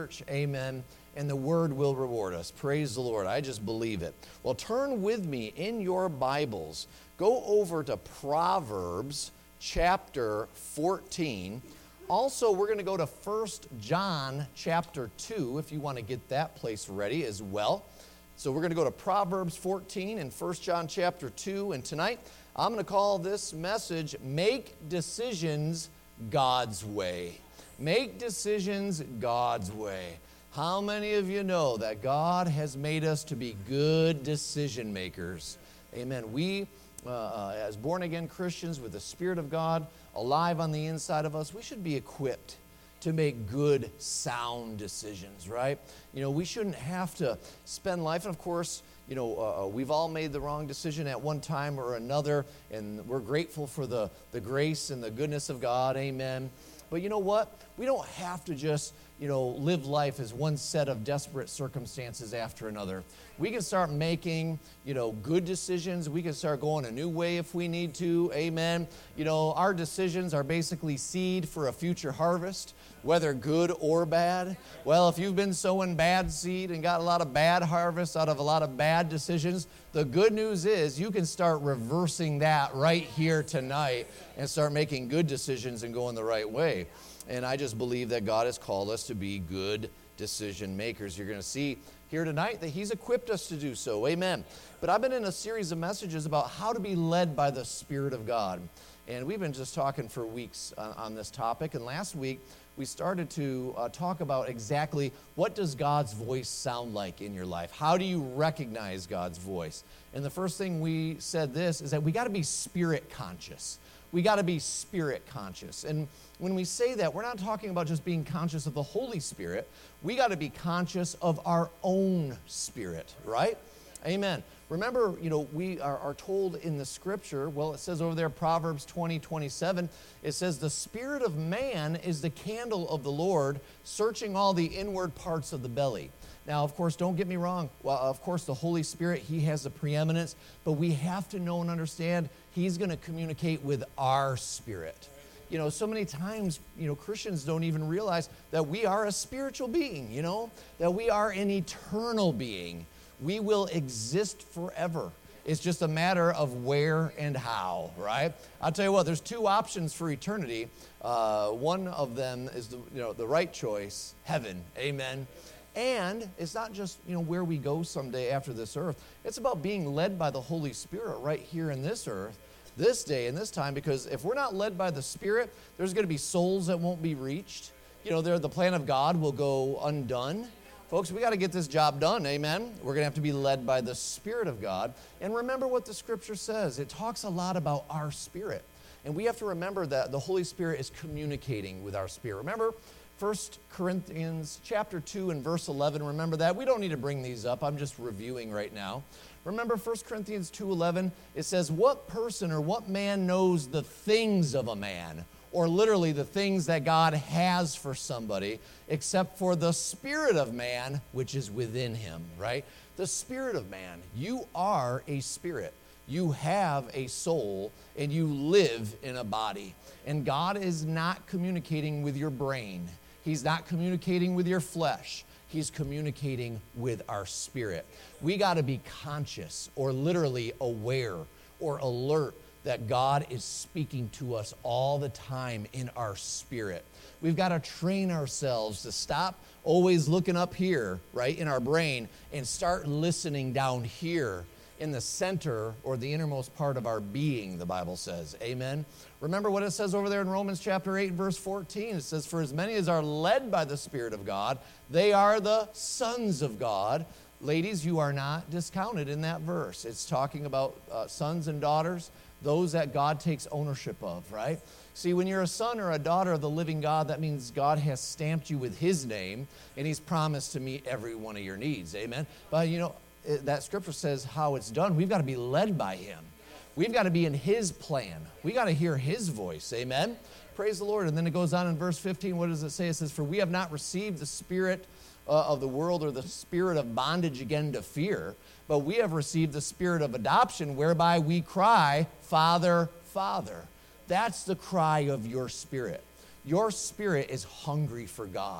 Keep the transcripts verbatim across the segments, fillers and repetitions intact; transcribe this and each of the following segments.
Church, amen, and the word will reward us. Praise the Lord. I just believe it. Well, turn with me in your Bibles. Go over to Proverbs chapter fourteen. Also, we're going to go to First John chapter two, if you want to get that place ready as well. So we're going to go to Proverbs fourteen and First John chapter two, and tonight I'm going to call this message, Make Decisions God's Way. Make decisions God's way. How many of you know that God has made us to be good decision makers? Amen. We, uh, as born-again Christians with the Spirit of God alive on the inside of us, we should be equipped to make good, sound decisions, right? You know, we shouldn't have to spend life, and of course, you know, uh, we've all made the wrong decision at one time or another, and we're grateful for the, the grace and the goodness of God, amen. But you know what? We don't have to just, you know, live life as one set of desperate circumstances after another. We can start making, you know, good decisions. We can start going a new way if we need to. Amen. You know, our decisions are basically seed for a future harvest, whether good or bad. Well, if you've been sowing bad seed and got a lot of bad harvest out of a lot of bad decisions, the good news is you can start reversing that right here tonight and start making good decisions and going the right way. And I just believe that God has called us to be good decision makers. You're going to see here tonight that He's equipped us to do so. Amen. But I've been in a series of messages about how to be led by the Spirit of God. And we've been just talking for weeks on, on this topic. And last week, we started to uh, talk about exactly what does God's voice sound like in your life? How do you recognize God's voice? And the first thing we said this is that we got to be spirit conscious. We got to be spirit conscious. And when we say that, we're not talking about just being conscious of the Holy Spirit. We got to be conscious of our own spirit, right? Amen. Remember, you know, we are, are told in the scripture, well, it says over there, Proverbs twenty, twenty-seven, it says, the spirit of man is the candle of the Lord, searching all the inward parts of the belly. Now, of course, don't get me wrong. Well, of course, the Holy Spirit, He has the preeminence, but we have to know and understand He's going to communicate with our spirit. You know, so many times, you know, Christians don't even realize that we are a spiritual being, you know, that we are an eternal being. We will exist forever. It's just a matter of where and how, right? I'll tell you what, there's two options for eternity. Uh, one of them is the, you know, the right choice, heaven, amen. And it's not just, you know, where we go someday after this earth. It's about being led by the Holy Spirit right here in this earth, this day and this time, because if we're not led by the Spirit, there's going to be souls that won't be reached. You know, the plan of God will go undone. Folks, we got to get this job done, amen? We're going to have to be led by the Spirit of God. And remember what the Scripture says. It talks a lot about our spirit. And we have to remember that the Holy Spirit is communicating with our spirit. Remember, First Corinthians chapter two and verse eleven, remember that? We don't need to bring these up. I'm just reviewing right now. Remember First Corinthians two eleven, it says, what person or what man knows the things of a man, or literally the things that God has for somebody, except for the spirit of man, which is within him, right? The spirit of man. You are a spirit. You have a soul, and you live in a body. And God is not communicating with your brain. He's not communicating with your flesh. He's communicating with our spirit. We got to be conscious or literally aware or alert that God is speaking to us all the time in our spirit. We've got to train ourselves to stop always looking up here, right, in our brain, and start listening down here in the center or the innermost part of our being, the Bible says. Amen. Remember what it says over there in Romans chapter eight, verse fourteen. It says, for as many as are led by the Spirit of God, they are the sons of God. Ladies, you are not discounted in that verse. It's talking about uh, sons and daughters, those that God takes ownership of, right? See, when you're a son or a daughter of the living God, that means God has stamped you with His name, and He's promised to meet every one of your needs. Amen. But, you know, that scripture says how it's done. We've got to be led by Him. We've got to be in His plan. We got to hear His voice. Amen. Praise the Lord. And then it goes on in verse fifteen. What does it say? It says, for we have not received the spirit uh, of the world or the spirit of bondage again to fear, but we have received the spirit of adoption, whereby we cry, Father, Father. That's the cry of your spirit. Your spirit is hungry for God.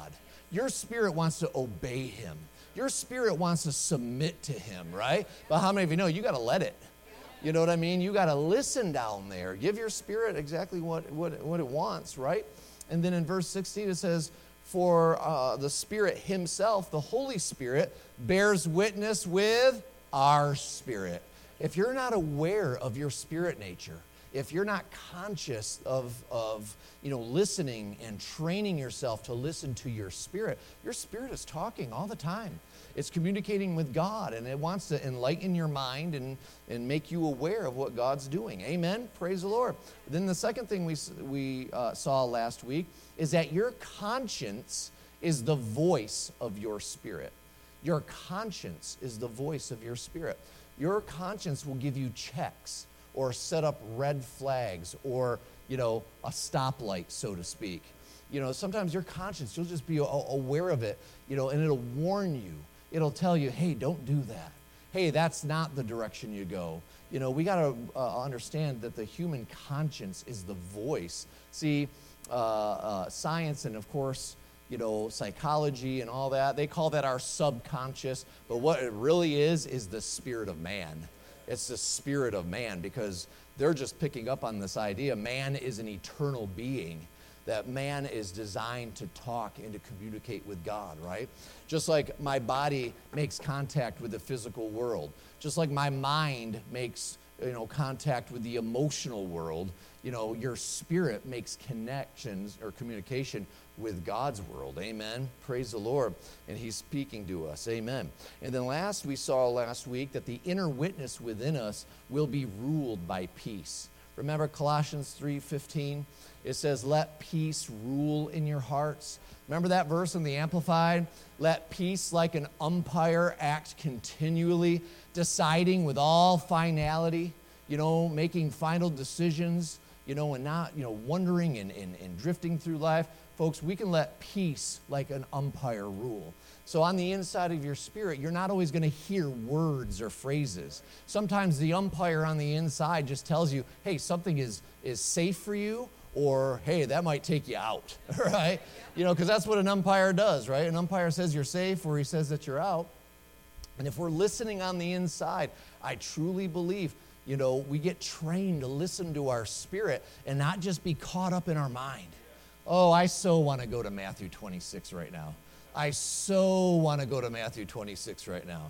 Your spirit wants to obey him. Your spirit wants to submit to him, right? But how many of you know you got to let it? You know what I mean? You got to listen down there. Give your spirit exactly what, what, what it wants, right? And then in verse sixteen it says, for uh, the Spirit himself, the Holy Spirit, bears witness with our spirit. If you're not aware of your spirit nature, if you're not conscious of, of you know, listening and training yourself to listen to your spirit, your spirit is talking all the time. It's communicating with God, and it wants to enlighten your mind and, and make you aware of what God's doing. Amen? Praise the Lord. Then the second thing we, we uh, saw last week is that your conscience is the voice of your spirit. Your conscience is the voice of your spirit. Your conscience will give you checks or set up red flags or, you know, a stoplight, so to speak. You know, sometimes your conscience, you'll just be aware of it, you know, and it'll warn you. It'll tell you, hey, don't do that. Hey, that's not the direction you go. You know, we got to uh, understand that the human conscience is the voice. See, uh, uh, science and, of course, you know, psychology and all that, they call that our subconscious. But what it really is, is the spirit of man. It's the spirit of man, because they're just picking up on this idea. Man is an eternal being. That man is designed to talk and to communicate with God, right? Just like my body makes contact with the physical world, just like my mind makes, you know, contact with the emotional world, you know, your spirit makes connections or communication with God's world. Amen. Praise the Lord. And he's speaking to us. Amen. And then last, we saw last week that the inner witness within us will be ruled by peace. Remember Colossians three fifteen? It says, let peace rule in your hearts. Remember that verse in the Amplified? Let peace like an umpire act continually, deciding with all finality, you know, making final decisions, you know, and not, you know, wondering and, and, and drifting through life. Folks, we can let peace like an umpire rule. So on the inside of your spirit, you're not always going to hear words or phrases. Sometimes the umpire on the inside just tells you, hey, something is, is safe for you, or, hey, that might take you out, right? You know, because that's what an umpire does, right? An umpire says you're safe, or he says that you're out. And if we're listening on the inside, I truly believe, you know, we get trained to listen to our spirit and not just be caught up in our mind. Oh, I so want to go to Matthew twenty-six right now. I so want to go to Matthew twenty-six right now.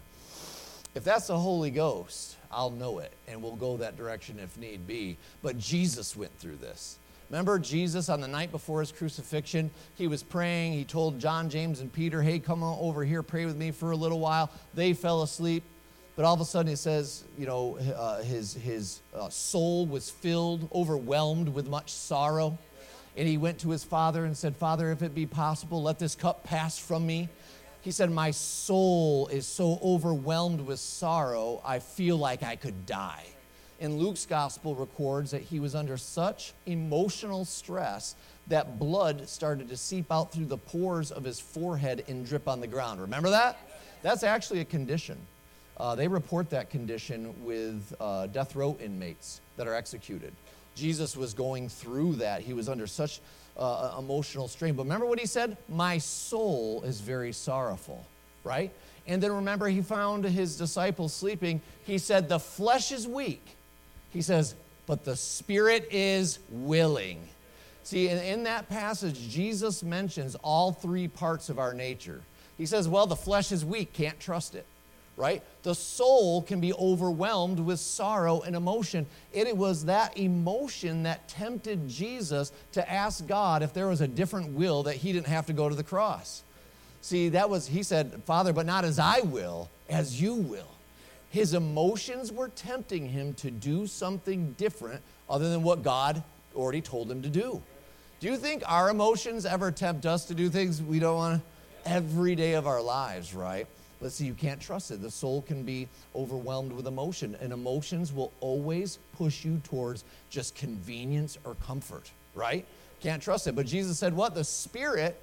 If that's the Holy Ghost, I'll know it, and we'll go that direction if need be. But Jesus went through this. Remember Jesus on the night before his crucifixion? He was praying. He told John, James, and Peter, hey, come on over here, pray with me for a little while. They fell asleep. But all of a sudden it says, you know, uh, his, his uh, soul was filled, overwhelmed with much sorrow. And he went to his Father and said, Father, if it be possible, let this cup pass from me. He said, my soul is so overwhelmed with sorrow, I feel like I could die. And Luke's gospel records that he was under such emotional stress that blood started to seep out through the pores of his forehead and drip on the ground. Remember that? That's actually a condition. Uh, they report that condition with uh, death row inmates that are executed. Jesus was going through that. He was under such uh, emotional strain. But remember what he said? My soul is very sorrowful, right? And then remember, he found his disciples sleeping. He said, the flesh is weak. He says, but the spirit is willing. See, in, in that passage, Jesus mentions all three parts of our nature. He says, well, the flesh is weak, can't trust it, right? The soul can be overwhelmed with sorrow and emotion. It was that emotion that tempted Jesus to ask God if there was a different will that he didn't have to go to the cross. See, that was, he said, Father, but not as I will, as you will. His emotions were tempting him to do something different other than what God already told him to do. Do you think our emotions ever tempt us to do things we don't want to? Every day of our lives, right? Let's see, you can't trust it. The soul can be overwhelmed with emotion, and emotions will always push you towards just convenience or comfort, right? Can't trust it. But Jesus said what? The spirit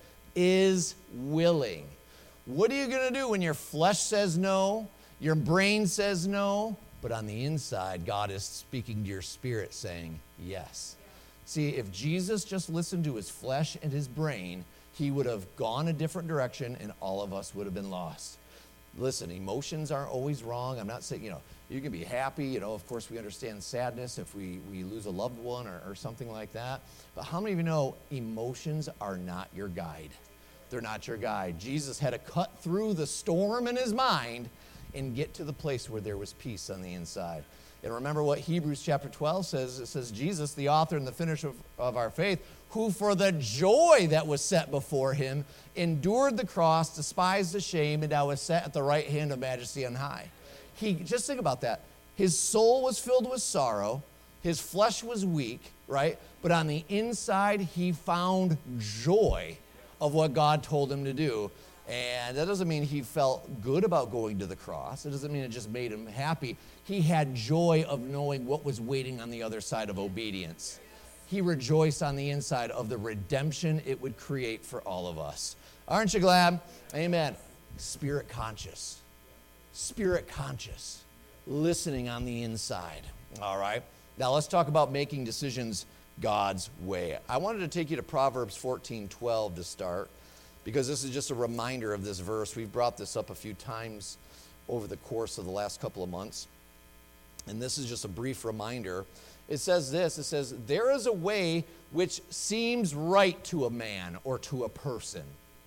is willing. What are you going to do when your flesh says no? Your brain says no, but on the inside, God is speaking to your spirit saying yes. See, if Jesus just listened to his flesh and his brain, he would have gone a different direction and all of us would have been lost. Listen, emotions aren't always wrong. I'm not saying, you know, you can be happy. You know, of course, we understand sadness if we, we lose a loved one or, or something like that. But how many of you know emotions are not your guide? They're not your guide. Jesus had to cut through the storm in his mind and get to the place where there was peace on the inside. And remember what Hebrews chapter twelve says. It says, Jesus, the author and the finisher of, of our faith, who for the joy that was set before him endured the cross, despised the shame, and now was set at the right hand of majesty on high. He, just think about that. His soul was filled with sorrow. His flesh was weak, right? But on the inside, he found joy of what God told him to do. And that doesn't mean he felt good about going to the cross. It doesn't mean it just made him happy. He had joy of knowing what was waiting on the other side of obedience. He rejoiced on the inside of the redemption it would create for all of us. Aren't you glad? Amen. Spirit conscious. Spirit conscious. Listening on the inside. All right. Now let's talk about making decisions God's way. I wanted to take you to Proverbs fourteen twelve to start, because this is just a reminder of this verse. We've brought this up a few times over the course of the last couple of months. And this is just a brief reminder. It says this, it says, there is a way which seems right to a man or to a person,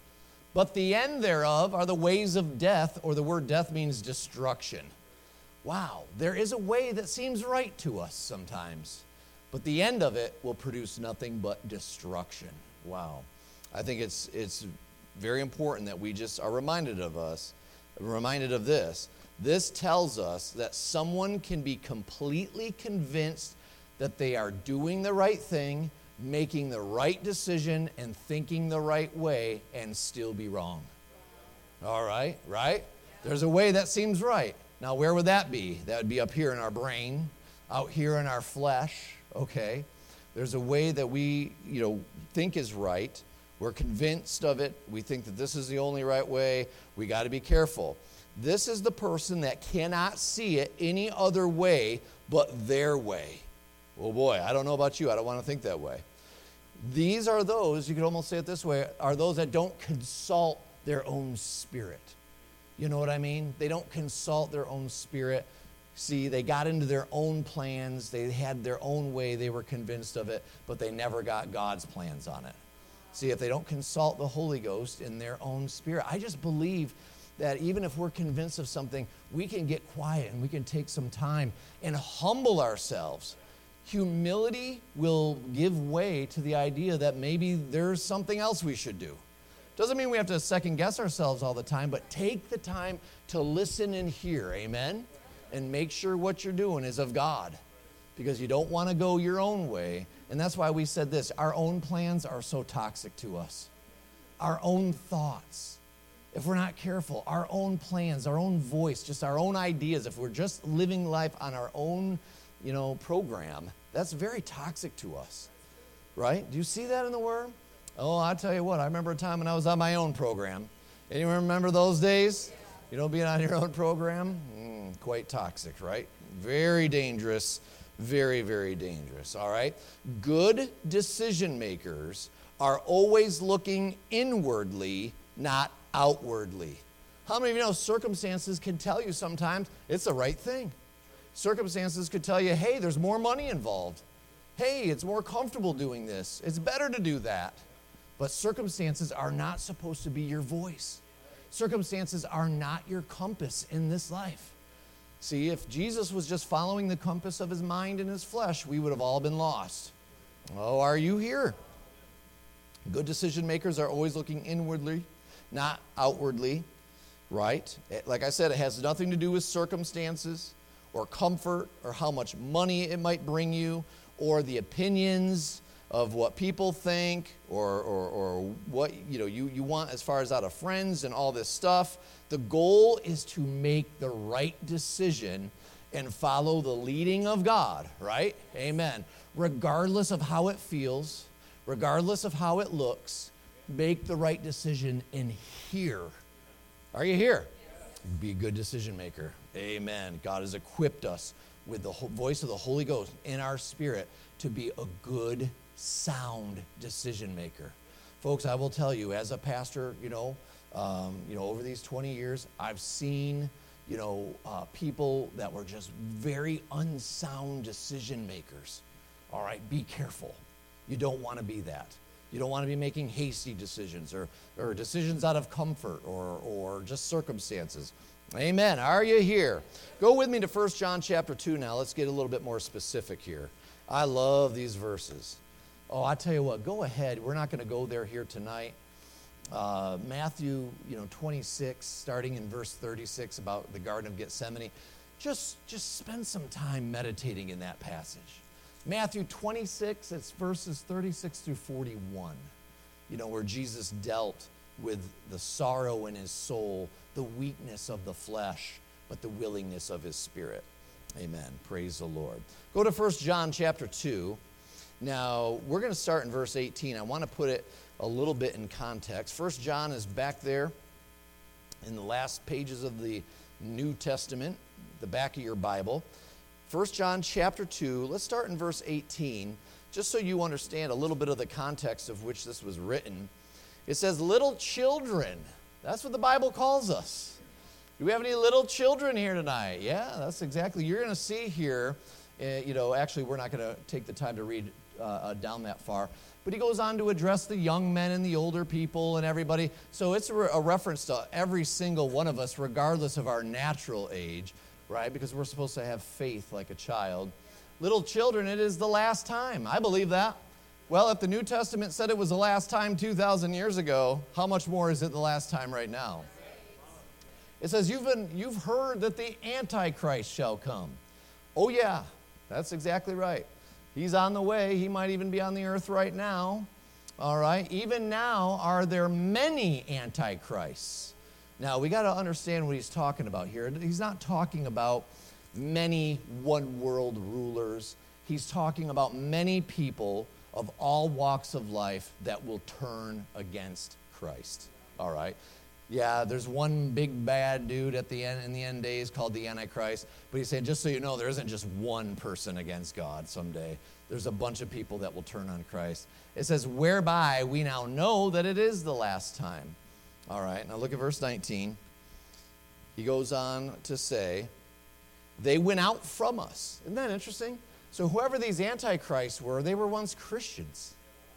but the end thereof are the ways of death, or the word death means destruction. Wow, there is a way that seems right to us sometimes, but the end of it will produce nothing but destruction. Wow. I think it's it's very important that we just are reminded of us, reminded of this. This tells us that someone can be completely convinced that they are doing the right thing, making the right decision, and thinking the right way, and still be wrong. All right, right? There's a way that seems right. Now, where would that be? That would be up here in our brain, out here in our flesh, okay? There's a way that we, you know, think is right. We're convinced of it. We think that this is the only right way. We got to be careful. This is the person that cannot see it any other way but their way. Oh boy, I don't know about you. I don't want to think that way. These are those, you could almost say it this way, are those that don't consult their own spirit. You know what I mean? They don't consult their own spirit. See, they got into their own plans. They had their own way. They were convinced of it, but they never got God's plans on it. See, if they don't consult the Holy Ghost in their own spirit, I just believe that even if we're convinced of something, we can get quiet and we can take some time and humble ourselves. Humility will give way to the idea that maybe there's something else we should do. Doesn't mean we have to second guess ourselves all the time, but take the time to listen and hear, amen? And make sure what you're doing is of God, because you don't want to go your own way. And that's why we said this, our own plans are so toxic to us. Our own thoughts, if we're not careful, our own plans, our own voice, just our own ideas, if we're just living life on our own, you know, program, that's very toxic to us, right? Do you see that in the Word? Oh, I'll tell you what, I remember a time when I was on my own program. Anyone remember those days? You know, being on your own program? Mm, quite toxic, right? Very dangerous, very, very dangerous, all right? Good decision makers are always looking inwardly, not outwardly. How many of you know circumstances can tell you sometimes it's the right thing? Circumstances could tell you, hey, there's more money involved. Hey, it's more comfortable doing this. It's better to do that. But circumstances are not supposed to be your voice. Circumstances are not your compass in this life. See, if Jesus was just following the compass of his mind and his flesh, we would have all been lost. Oh, are you here? Good decision makers are always looking inwardly, not outwardly, right? Like I said, it has nothing to do with circumstances or comfort or how much money it might bring you or the opinions of what people think or, or, or what you know you, you want as far as out of friends and all this stuff. The goal is to make the right decision and follow the leading of God, right? Amen. Regardless of how it feels, regardless of how it looks, make the right decision and hear. Are you here? Be a good decision maker. Amen. God has equipped us with the voice of the Holy Ghost in our spirit to be a good, sound decision maker. Folks, I will tell you, as a pastor, you know, um, you know, over these twenty years, I've seen, you know, uh, people that were just very unsound decision makers. All right, be careful. You don't want to be that. You don't want to be making hasty decisions or, or decisions out of comfort or, or just circumstances. Amen. Are you here? Go with me to First John chapter two now. Let's get a little bit more specific here. I love these verses. Oh, I tell you what, go ahead. We're not going to go there here tonight. Uh, Matthew, you know, twenty-six, starting in verse thirty-six about the Garden of Gethsemane. Just, just spend some time meditating in that passage. Matthew twenty-six, it's verses thirty-six through forty-one, you know, where Jesus dealt with the sorrow in his soul, the weakness of the flesh, but the willingness of his spirit. Amen. Praise the Lord. Go to First John chapter two. Now, we're going to start in verse eighteen. I want to put it a little bit in context. First John is back there in the last pages of the New Testament, the back of your Bible. First John chapter two, let's start in verse eighteen, just so you understand a little bit of the context of which this was written. It says, little children. That's what the Bible calls us. Do we have any little children here tonight? Yeah, that's exactly. You're going to see here, uh, you know, actually we're not going to take the time to read uh, uh, down that far. But he goes on to address the young men and the older people and everybody. So it's a, re- a reference to every single one of us, regardless of our natural age, right? Because we're supposed to have faith like a child. Little children, it is the last time. I believe that. Well, if the New Testament said it was the last time two thousand years ago, how much more is it the last time right now? It says, you've been, you've heard that the Antichrist shall come. Oh, yeah, that's exactly right. He's on the way. He might even be on the earth right now. All right. Even now, are there many antichrists? Now, we got to understand what he's talking about here. He's not talking about many one-world rulers. He's talking about many people of all walks of life that will turn against Christ. All right. Yeah, there's one big bad dude at the end in the end days called the Antichrist. But he's saying, just so you know, there isn't just one person against God someday. There's a bunch of people that will turn on Christ. It says, whereby we now know that it is the last time. All right, now look at verse nineteen. He goes on to say, they went out from us. Isn't that interesting? So whoever these antichrists were, they were once Christians.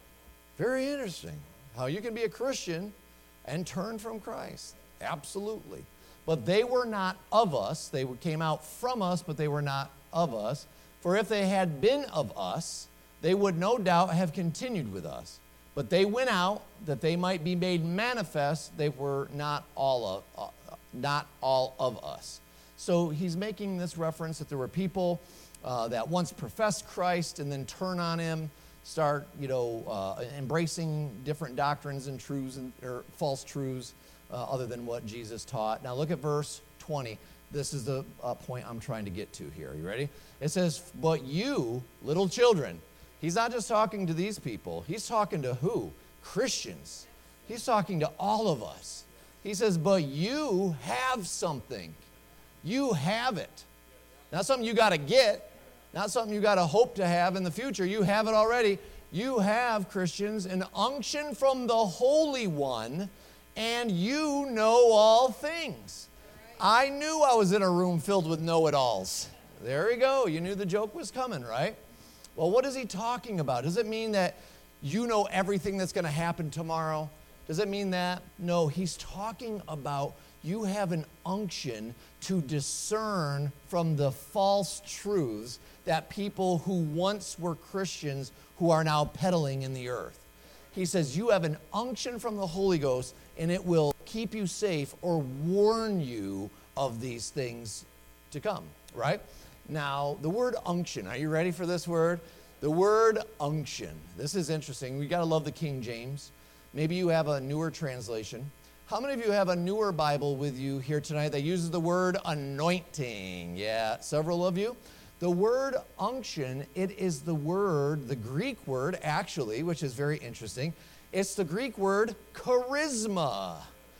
Very interesting. How you can be a Christian and turn from Christ. Absolutely. But they were not of us. They came out from us, but they were not of us. For if they had been of us, they would no doubt have continued with us. But they went out that they might be made manifest. They were not all of, uh, not all of us. So he's making this reference that there were people uh, that once professed Christ and then turn on him, start, you know, uh, embracing different doctrines and truths and, or false truths uh, other than what Jesus taught. Now look at verse twenty. This is the uh, point I'm trying to get to here. Are you ready? It says, but you, little children. He's not just talking to these people. He's talking to who? Christians. He's talking to all of us. He says, but you have something. You have it. Not something you got to get. Not something you got to hope to have in the future. You have it already. You have, Christians, an unction from the Holy One, and you know all things. I knew I was in a room filled with know-it-alls. There we go. You knew the joke was coming, right? Well, what is he talking about? Does it mean that you know everything that's going to happen tomorrow? Does it mean that? No, he's talking about you have an unction to discern from the false truths that people who once were Christians who are now peddling in the earth. He says you have an unction from the Holy Ghost, and it will keep you safe or warn you of these things to come, right? Now, the word unction, are you ready for this word? The word unction. This is interesting. We got to love the King James. Maybe you have a newer translation. How many of you have a newer Bible with you here tonight that uses the word anointing? Yeah, several of you. The word unction, it is the word, the Greek word actually, which is very interesting. It's the Greek word charisma.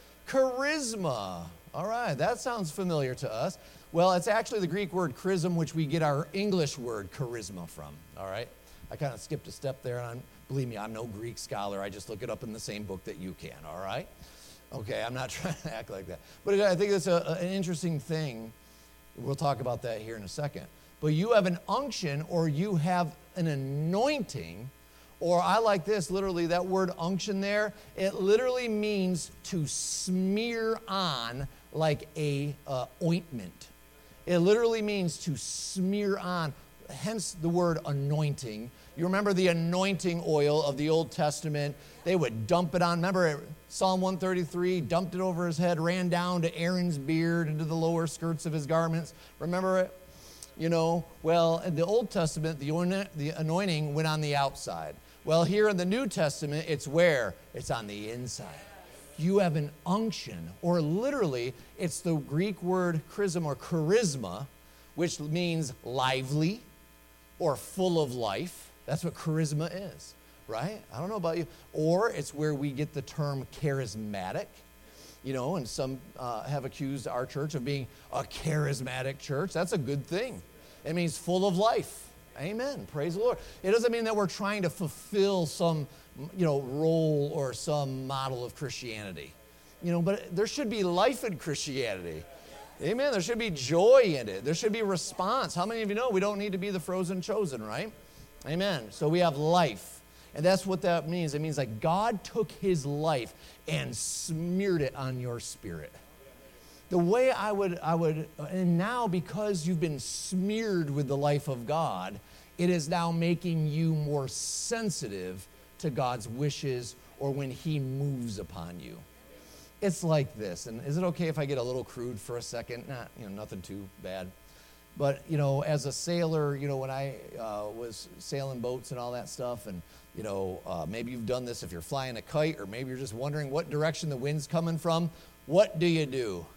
Charisma. All right, that sounds familiar to us. Well, it's actually the Greek word charism, which we get our English word charisma from. All right, I kind of skipped a step there, and I'm Believe me, I'm no Greek scholar. I just look it up in the same book that you can, all right? Okay, I'm not trying to act like that. But I think it's a, an interesting thing. We'll talk about that here in a second. But you have an unction, or you have an anointing, or I like this, literally, that word unction there, it literally means to smear on like a uh, ointment. It literally means to smear on, hence the word anointing. You remember the anointing oil of the Old Testament? They would dump it on, remember Psalm one thirty-three, dumped it over his head, ran down to Aaron's beard, into the lower skirts of his garments. Remember it? You know, well, in the Old Testament, the the anointing went on the outside. Well, here in the New Testament, it's where? It's on the inside. You have an unction, or literally, it's the Greek word charisma or charisma, which means lively or full of life. That's what charisma is, right? I don't know about you. Or it's where we get the term charismatic. You know, and some uh, have accused our church of being a charismatic church. That's a good thing. It means full of life. Amen. Praise the Lord. It doesn't mean that we're trying to fulfill some, you know, role or some model of Christianity. You know, but there should be life in Christianity. Amen. There should be joy in it. There should be response. How many of you know we don't need to be the frozen chosen, right? Amen. So we have life. And that's what that means. It means like God took his life and smeared it on your spirit. The way I would, I would, and now because you've been smeared with the life of God, it is now making you more sensitive to God's wishes or when he moves upon you. It's like this, and is it okay if I get a little crude for a second? Not, you know, nothing too bad. But, you know, as a sailor, you know, when I uh, was sailing boats and all that stuff, and, you know, uh, maybe you've done this if you're flying a kite, or maybe you're just wondering what direction the wind's coming from. What do you do?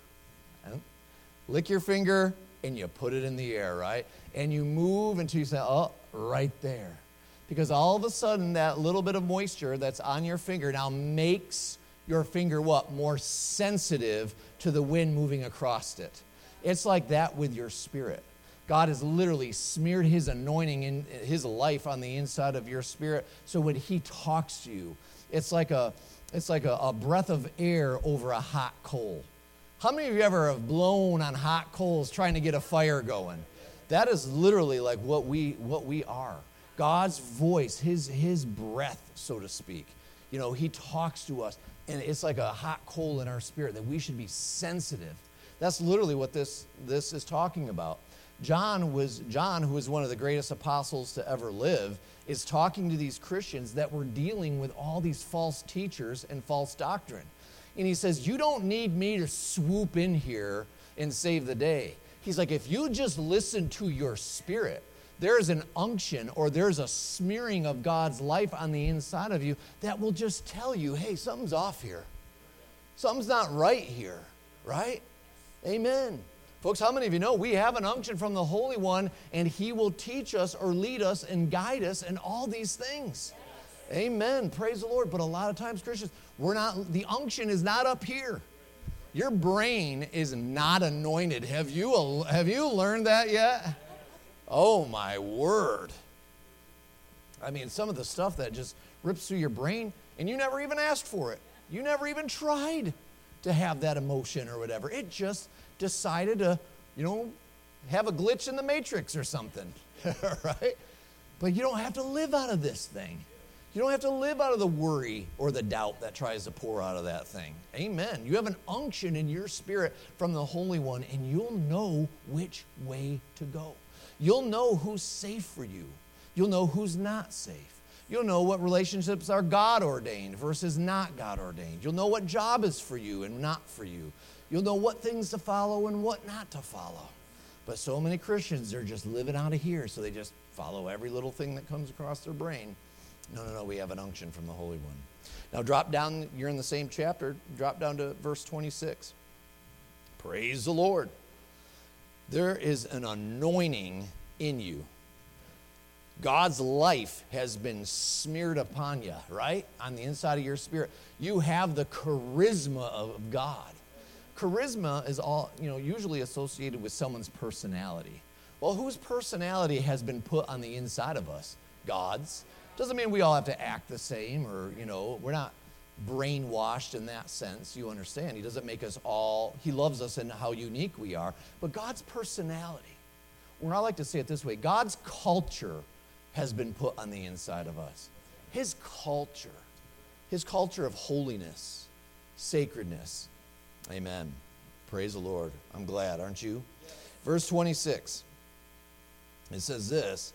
Lick your finger, and you put it in the air, right? And you move until you say, oh, right there. Because all of a sudden, that little bit of moisture that's on your finger now makes your finger what? More sensitive to the wind moving across it. It's like that with your spirit. God has literally smeared his anointing in his life on the inside of your spirit. So when he talks to you, it's like a it's like a, a breath of air over a hot coal. How many of you ever have blown on hot coals trying to get a fire going? That is literally like what we what we are. God's voice, his his breath, so to speak. You know, he talks to us, and it's like a hot coal in our spirit that we should be sensitive. That's literally what this this is talking about. John was John, who was one of the greatest apostles to ever live, is talking to these Christians that were dealing with all these false teachers and false doctrine. And he says, you don't need me to swoop in here and save the day. He's like, if you just listen to your spirit, there's an unction or there's a smearing of God's life on the inside of you that will just tell you, hey, something's off here. Something's not right here, right? Amen. Folks, how many of you know we have an unction from the Holy One, and he will teach us or lead us and guide us in all these things? Amen. Praise the Lord. But a lot of times, Christians, we're not, the unction is not up here. Your brain is not anointed. Have you, have you learned that yet? Oh, my word. I mean, some of the stuff that just rips through your brain, and you never even asked for it. You never even tried to have that emotion or whatever. It just decided to, you know, have a glitch in the matrix or something, right? But you don't have to live out of this thing. You don't have to live out of the worry or the doubt that tries to pour out of that thing. Amen. You have an unction in your spirit from the Holy One, and you'll know which way to go. You'll know who's safe for you. You'll know who's not safe. You'll know what relationships are God-ordained versus not God-ordained. You'll know what job is for you and not for you. You'll know what things to follow and what not to follow. But so many Christians, they're just living out of here, so they just follow every little thing that comes across their brain. No, no, no, we have an unction from the Holy One. Now drop down, you're in the same chapter, drop down to verse twenty-six. Praise the Lord. There is an anointing in you. God's life has been smeared upon you, right? On the inside of your spirit. You have the charisma of God. Charisma is all, you know, usually associated with someone's personality. Well, whose personality has been put on the inside of us? God's. Doesn't mean we all have to act the same, or, you know, we're not brainwashed in that sense. You understand? He doesn't make us all, he loves us in how unique we are. But God's personality, or I like to say it this way, God's culture has been put on the inside of us. His culture, his culture of holiness, sacredness. Amen. Praise the Lord. I'm glad, aren't you? Verse twenty-six, it says this,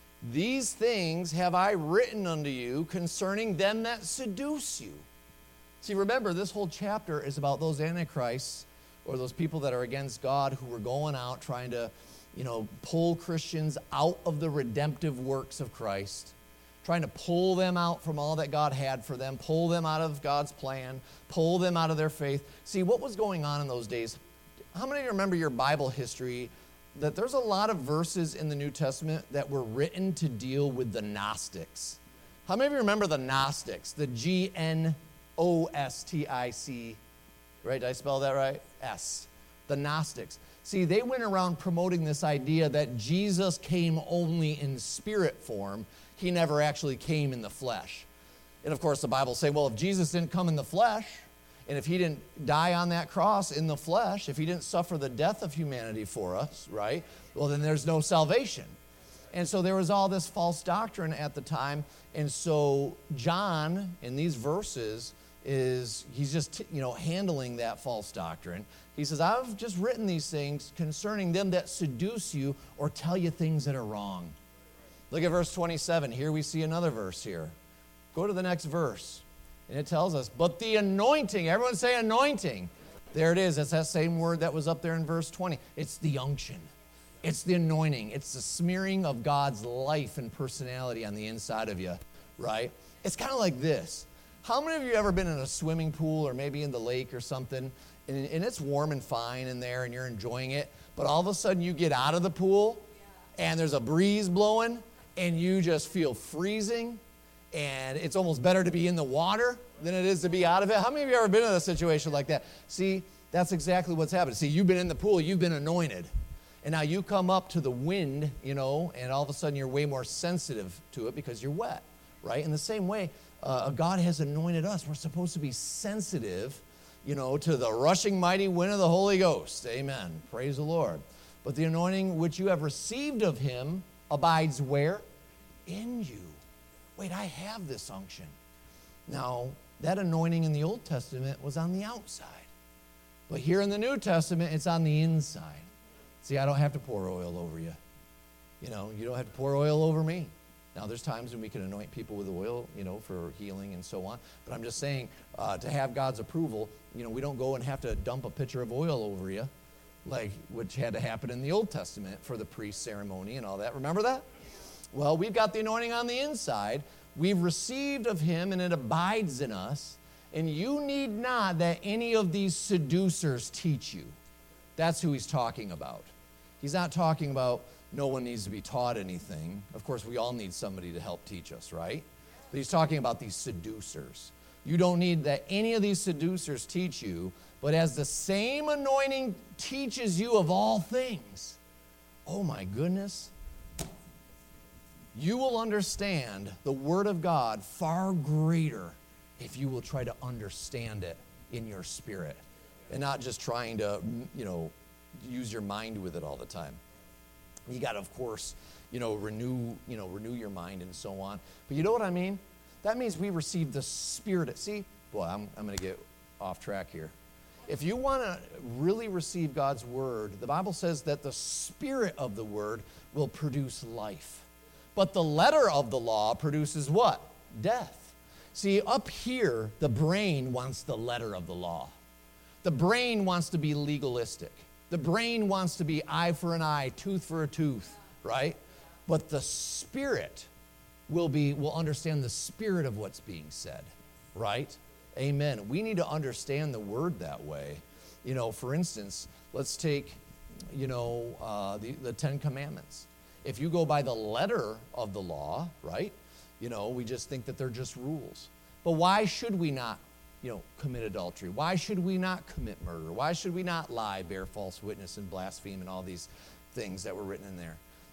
these things have I written unto you concerning them that seduce you. See, remember, this whole chapter is about those antichrists, or those people that are against God, who were going out trying to, you know, pull Christians out of the redemptive works of Christ, trying to pull them out from all that God had for them, pull them out of God's plan, pull them out of their faith. See, what was going on in those days? How many of you remember your Bible history, that there's a lot of verses in the New Testament that were written to deal with the Gnostics? How many of you remember the Gnostics, the G N O S T I C, right? Did I spell that right? S. The Gnostics. See, they went around promoting this idea that Jesus came only in spirit form. He never actually came in the flesh. And of course, the Bible says, well, if Jesus didn't come in the flesh, and if he didn't die on that cross in the flesh, if he didn't suffer the death of humanity for us, right, well, then there's no salvation. And so there was all this false doctrine at the time. And so John, in these verses, is he's just, you know, handling that false doctrine. He says, I've just written these things concerning them that seduce you or tell you things that are wrong. Look at verse twenty-seven. Here we see another verse here. Go to the next verse. And it tells us, but the anointing, everyone say anointing. There it is. It's that same word that was up there in verse twenty. It's the unction. It's the anointing. It's the smearing of God's life and personality on the inside of you, right? It's kind of like this. How many of you ever been in a swimming pool or maybe in the lake or something, and, and it's warm and fine in there and you're enjoying it, but all of a sudden you get out of the pool and there's a breeze blowing and you just feel freezing, and it's almost better to be in the water than it is to be out of it? How many of you ever been in a situation like that? See, that's exactly what's happened. See, you've been in the pool, you've been anointed, and now you come up to the wind, you know, and all of a sudden you're way more sensitive to it because you're wet, right? In the same way, Uh, God has anointed us. We're supposed to be sensitive, you know, to the rushing mighty wind of the Holy Ghost. Amen. Praise the Lord. But the anointing which you have received of him abides where? In you. Wait, I have this unction. Now, that anointing in the Old Testament was on the outside. But here in the New Testament, it's on the inside. See, I don't have to pour oil over you. You know, you don't have to pour oil over me. Now, there's times when we can anoint people with oil, you know, for healing and so on. But I'm just saying, uh, to have God's approval, you know, we don't go and have to dump a pitcher of oil over you, like which had to happen in the Old Testament for the priest ceremony and all that. Remember that? Well, we've got the anointing on the inside. We've received of him, and it abides in us. And you need not that any of these seducers teach you. That's who he's talking about. He's not talking about no one needs to be taught anything. Of course, we all need somebody to help teach us, right? But he's talking about these seducers. You don't need that any of these seducers teach you, but as the same anointing teaches you of all things, oh my goodness, you will understand the Word of God far greater if you will try to understand it in your spirit and not just trying to, you know, use your mind with it all the time. You got to, of course, you know, renew, you know, renew your mind and so on. But you know what I mean? That means we receive the Spirit. See, boy, I'm, I'm going to get off track here. If you want to really receive God's Word, the Bible says that the Spirit of the Word will produce life. But the letter of the law produces what? Death. See, up here, the brain wants the letter of the law. The brain wants to be legalistic. The brain wants to be eye for an eye, tooth for a tooth, right? But the Spirit will be will understand the spirit of what's being said, right? Amen. We need to understand the Word that way. You know, for instance, let's take, you know, uh, the, the Ten Commandments. If you go by the letter of the law, right, you know, we just think that they're just rules. But why should we not, you know, commit adultery? Why should we not commit murder? Why should we not lie, bear false witness, and blaspheme, and all these things that were written in there?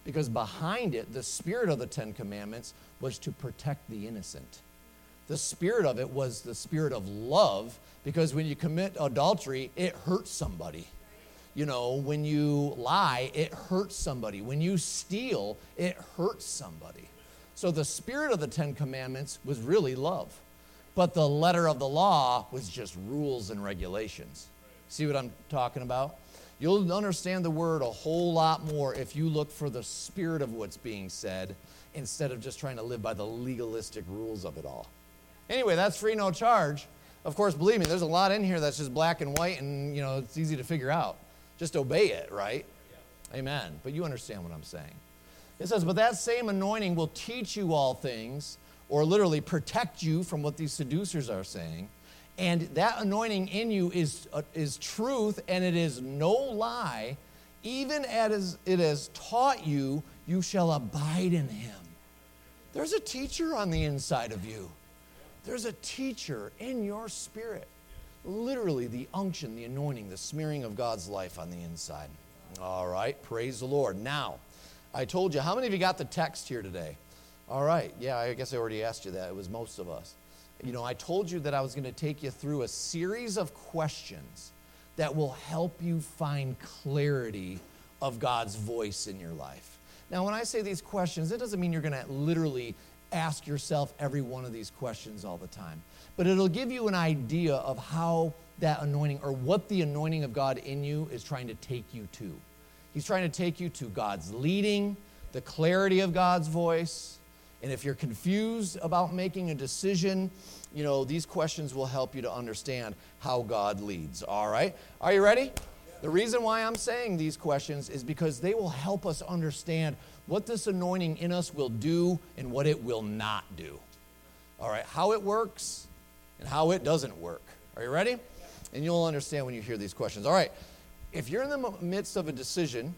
Because behind it, the spirit of the Ten Commandments was to protect the innocent. The spirit of it was the spirit of love, because when you commit adultery, it hurts somebody. You know, when you lie, it hurts somebody. When you steal, it hurts somebody. So the spirit of the Ten Commandments was really love. But the letter of the law was just rules and regulations. See what I'm talking about? You'll understand the word a whole lot more if you look for the spirit of what's being said instead of just trying to live by the legalistic rules of it all. Anyway, that's free, no charge. Of course, believe me, there's a lot in here that's just black and white, and, you know, it's easy to figure out. Just obey it, right? Yeah. Amen. But you understand what I'm saying. It says, but that same anointing will teach you all things, or literally protect you from what these seducers are saying. And that anointing in you is, uh, is truth, and it is no lie. Even as it has taught you, you shall abide in him. There's a teacher on the inside of you. There's a teacher in your spirit. Literally the unction, the anointing, the smearing of God's life on the inside. All right, praise the Lord. Now, I told you, how many of you got the text here today? All right, yeah, I guess I already asked you that. It was most of us. You know, I told you that I was going to take you through a series of questions that will help you find clarity of God's voice in your life. Now, when I say these questions, it doesn't mean you're going to literally ask yourself every one of these questions all the time. But it'll give you an idea of how that anointing, or what the anointing of God in you is trying to take you to. He's trying to take you to God's leading, the clarity of God's voice. And if you're confused about making a decision, you know, these questions will help you to understand how God leads. All right? Are you ready? The reason why I'm saying these questions is because they will help us understand what this anointing in us will do and what it will not do. All right? How it works and how it doesn't work. Are you ready? And you'll understand when you hear these questions. All right. If you're in the midst of a decision,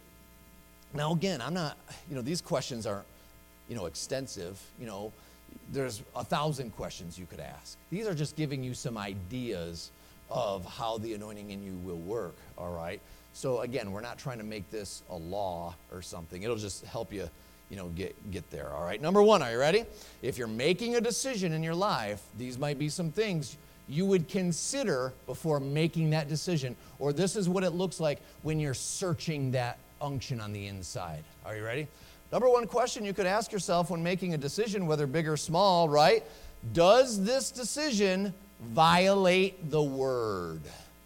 now again, I'm not, you know, these questions aren't, you know, extensive. You know, there's a thousand questions you could ask. These are just giving you some ideas of how the anointing in you will work, all right? So again, we're not trying to make this a law or something. It'll just help you, you know, get, get there, all right? Number one, are you ready? If you're making a decision in your life, these might be some things you would consider before making that decision, or this is what it looks like when you're searching that unction on the inside. Are you ready? Number one question you could ask yourself when making a decision, whether big or small, right? Does this decision violate the word?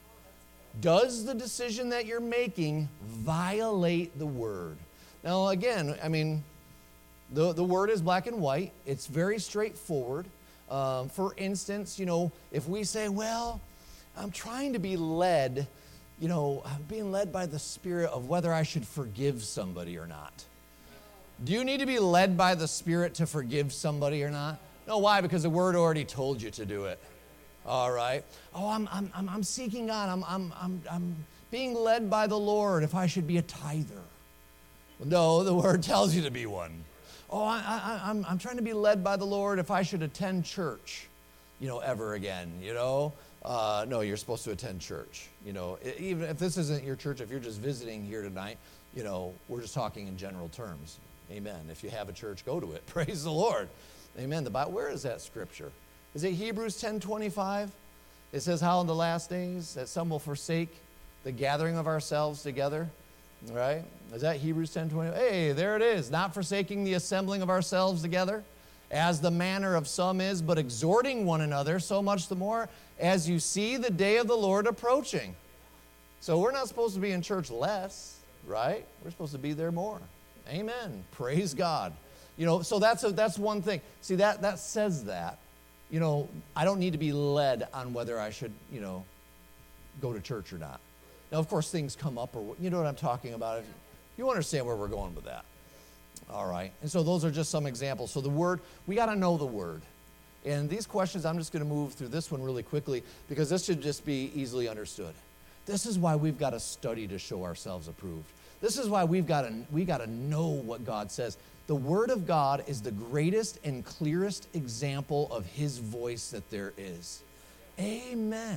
Does the decision that you're making violate the word? Now, again, I mean, the, the word is black and white. It's very straightforward. Um, for instance, you know, if we say, well, I'm trying to be led, you know, I'm being led by the Spirit of whether I should forgive somebody or not. Do you need to be led by the Spirit to forgive somebody or not? No, why? Because the Word already told you to do it. All right. Oh, I'm I'm I'm, I'm seeking God. I'm I'm I'm I'm being led by the Lord if I should be a tither. No, the Word tells you to be one. Oh, I, I, I'm I'm trying to be led by the Lord if I should attend church, you know, ever again. You know, uh, no, you're supposed to attend church. You know, even if this isn't your church, if you're just visiting here tonight, you know, we're just talking in general terms. Amen. If you have a church, go to it. Praise the Lord. Amen. The Bible, where is that scripture? Is it Hebrews ten twenty-five? It says how in the last days that some will forsake the gathering of ourselves together. Right? Is that Hebrews ten twenty? Hey, there it is. Not forsaking the assembling of ourselves together, as the manner of some is, but exhorting one another, so much the more as you see the day of the Lord approaching. So we're not supposed to be in church less, right? We're supposed to be there more. Amen. Praise God. You know, so that's a, that's one thing. See, that that says that, you know, I don't need to be led on whether I should, you know, go to church or not. Now, of course, things come up, or you know what I'm talking about. You understand where we're going with that. All right. And so those are just some examples. So the word, we got to know the word. And these questions, I'm just going to move through this one really quickly because this should just be easily understood. This is why we've got to study to show ourselves approved. This is why we've got to we got to know what God says. The Word of God is the greatest and clearest example of His voice that there is. Amen.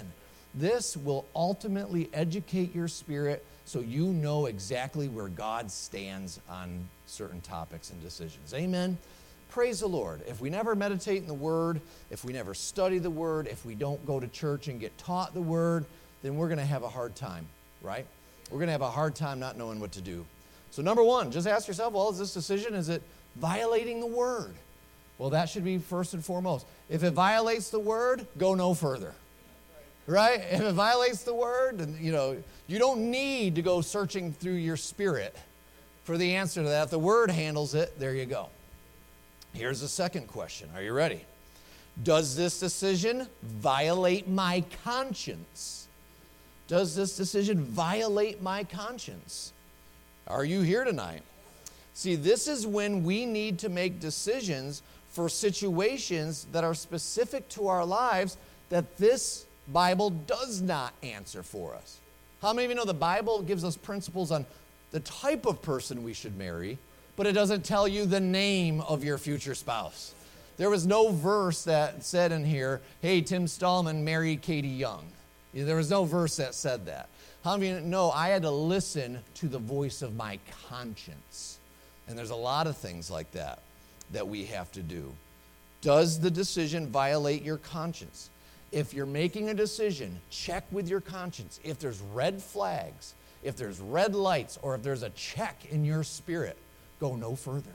This will ultimately educate your spirit so you know exactly where God stands on certain topics and decisions. Amen? Praise the Lord. If we never meditate in the Word, if we never study the Word, if we don't go to church and get taught the Word, then we're going to have a hard time, right? We're going to have a hard time not knowing what to do. So number one, just ask yourself, well, is this decision, is it violating the Word? Well, that should be first and foremost. If it violates the Word, go no further. Right? If it violates the Word, then, you know, you don't need to go searching through your spirit for the answer to that. If the Word handles it, there you go. Here's the second question. Are you ready? Does this decision violate my conscience? Does this decision violate my conscience? Are you here tonight? See, this is when we need to make decisions for situations that are specific to our lives that this Bible does not answer for us. How many of you know the Bible gives us principles on the type of person we should marry, but it doesn't tell you the name of your future spouse? There was no verse that said in here, hey, Tim Stallman married Katie Young. There was no verse that said that. How many of you know I had to listen to the voice of my conscience? And there's a lot of things like that that we have to do. Does the decision violate your conscience? If you're making a decision, check with your conscience. If there's red flags, if there's red lights, or if there's a check in your spirit, go no further.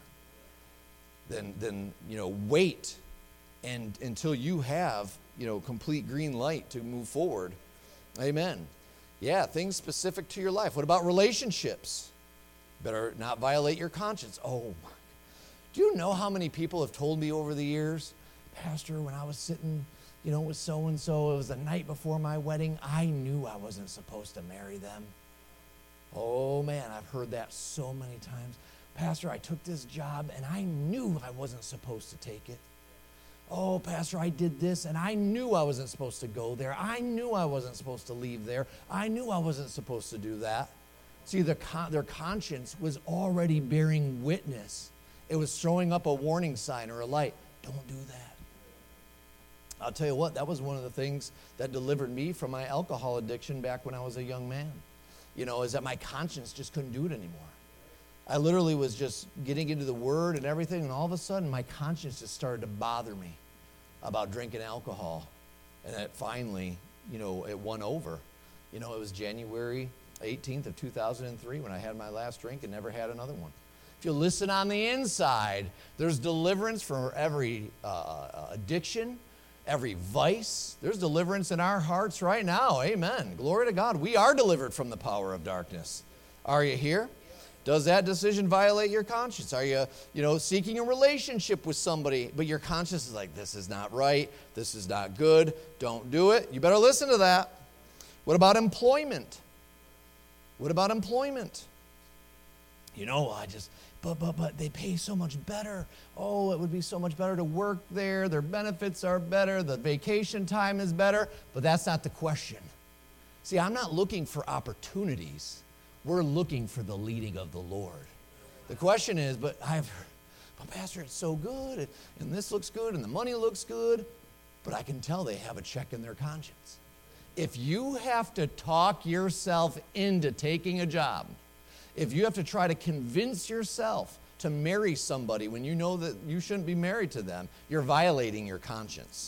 Then, then you know, wait and until you have, you know, complete green light to move forward. Amen. Yeah, things specific to your life. What about relationships? Better not violate your conscience. Oh, my. Do you know how many people have told me over the years, Pastor, when I was sitting, you know, with so-and-so, it was the night before my wedding, I knew I wasn't supposed to marry them. Oh, man, I've heard that so many times. Pastor, I took this job, and I knew I wasn't supposed to take it. Oh, Pastor, I did this, and I knew I wasn't supposed to go there. I knew I wasn't supposed to leave there. I knew I wasn't supposed to do that. See, the con- their conscience was already bearing witness. It was throwing up a warning sign or a light. Don't do that. I'll tell you what, that was one of the things that delivered me from my alcohol addiction back when I was a young man. You know, is that my conscience just couldn't do it anymore. I literally was just getting into the Word and everything, and all of a sudden my conscience just started to bother me about drinking alcohol. And it finally, you know, it won over. You know, it was January eighteenth of two thousand three when I had my last drink and never had another one. If you listen on the inside, there's deliverance for every uh, addiction, every vice. There's deliverance in our hearts right now. Amen. Glory to God. We are delivered from the power of darkness. Are you here? Does that decision violate your conscience? Are you, you know, seeking a relationship with somebody, but your conscience is like, this is not right, this is not good, don't do it? You better listen to that. What about employment? What about employment? You know, I just, but, but, but they pay so much better. Oh, it would be so much better to work there. Their benefits are better. The vacation time is better. But that's not the question. See, I'm not looking for opportunities. We're looking for the leading of the Lord. The question is, but I've heard, but Pastor, it's so good, and, and this looks good, and the money looks good, but I can tell they have a check in their conscience. If you have to talk yourself into taking a job, if you have to try to convince yourself to marry somebody when you know that you shouldn't be married to them, you're violating your conscience.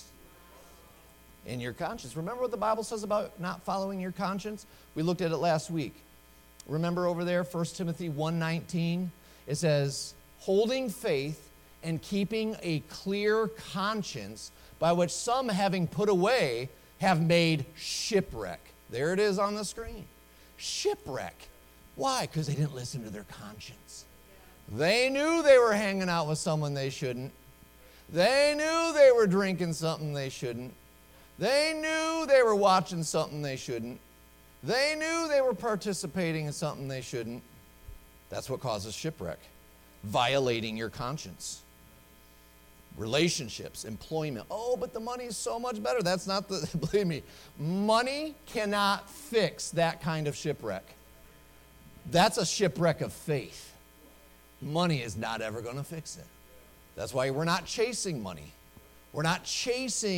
And your conscience, remember what the Bible says about not following your conscience? We looked at it last week. Remember over there, First Timothy one nineteen, it says, holding faith and keeping a clear conscience, by which some, having put away, have made shipwreck. There it is on the screen. Shipwreck. Why? Because they didn't listen to their conscience. They knew they were hanging out with someone they shouldn't. They knew they were drinking something they shouldn't. They knew they were watching something they shouldn't. They knew they were participating in something they shouldn't. That's what causes shipwreck. Violating your conscience. Relationships, employment. Oh, but the money is so much better. That's not the, believe me, money cannot fix that kind of shipwreck. That's a shipwreck of faith. Money is not ever going to fix it. That's why we're not chasing money. We're not chasing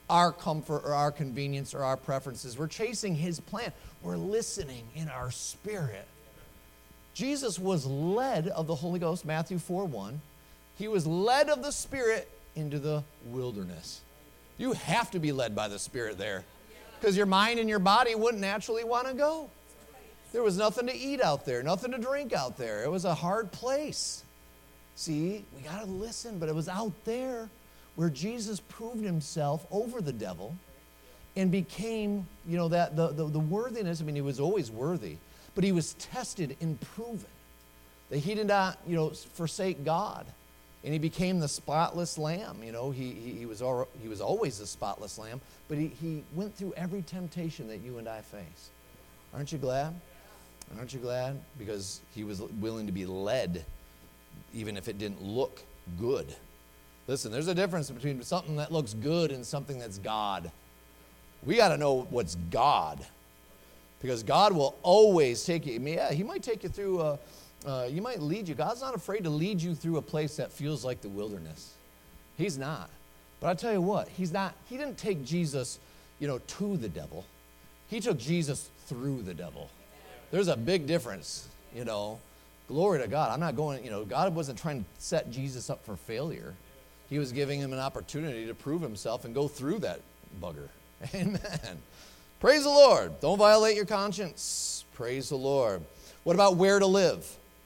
our comfort or our convenience or our preferences. We're chasing his plan. We're listening in our spirit. Jesus was led of the Holy Ghost, Matthew four one. He was led of the Spirit into the wilderness. You have to be led by the Spirit there, because your mind and your body wouldn't naturally want to go. There was nothing to eat out there, nothing to drink out there. It was a hard place. See, we got to listen, but it was out there where Jesus proved himself over the devil and became, you know, that the, the, the worthiness. I mean, he was always worthy, but he was tested and proven that he did not, you know, forsake God. And he became the spotless lamb. You know, he, he, he, was, al- he was always the spotless lamb, but he, he went through every temptation that you and I face. Aren't you glad? Aren't you glad? Because he was willing to be led, even if it didn't look good. Listen, there's a difference between something that looks good and something that's God. We got to know what's God, because God will always take you. I mean, yeah, he might take you through a, uh, you might lead you. God's not afraid to lead you through a place that feels like the wilderness. He's not. But I tell you what, he's not. He didn't take Jesus, you know, to the devil. He took Jesus through the devil. There's a big difference, you know. Glory to God. I'm not going, you know, God wasn't trying to set Jesus up for failure. He was giving him an opportunity to prove himself and go through that bugger. Amen. Praise the Lord. Don't violate your conscience. Praise the Lord. What about where to live?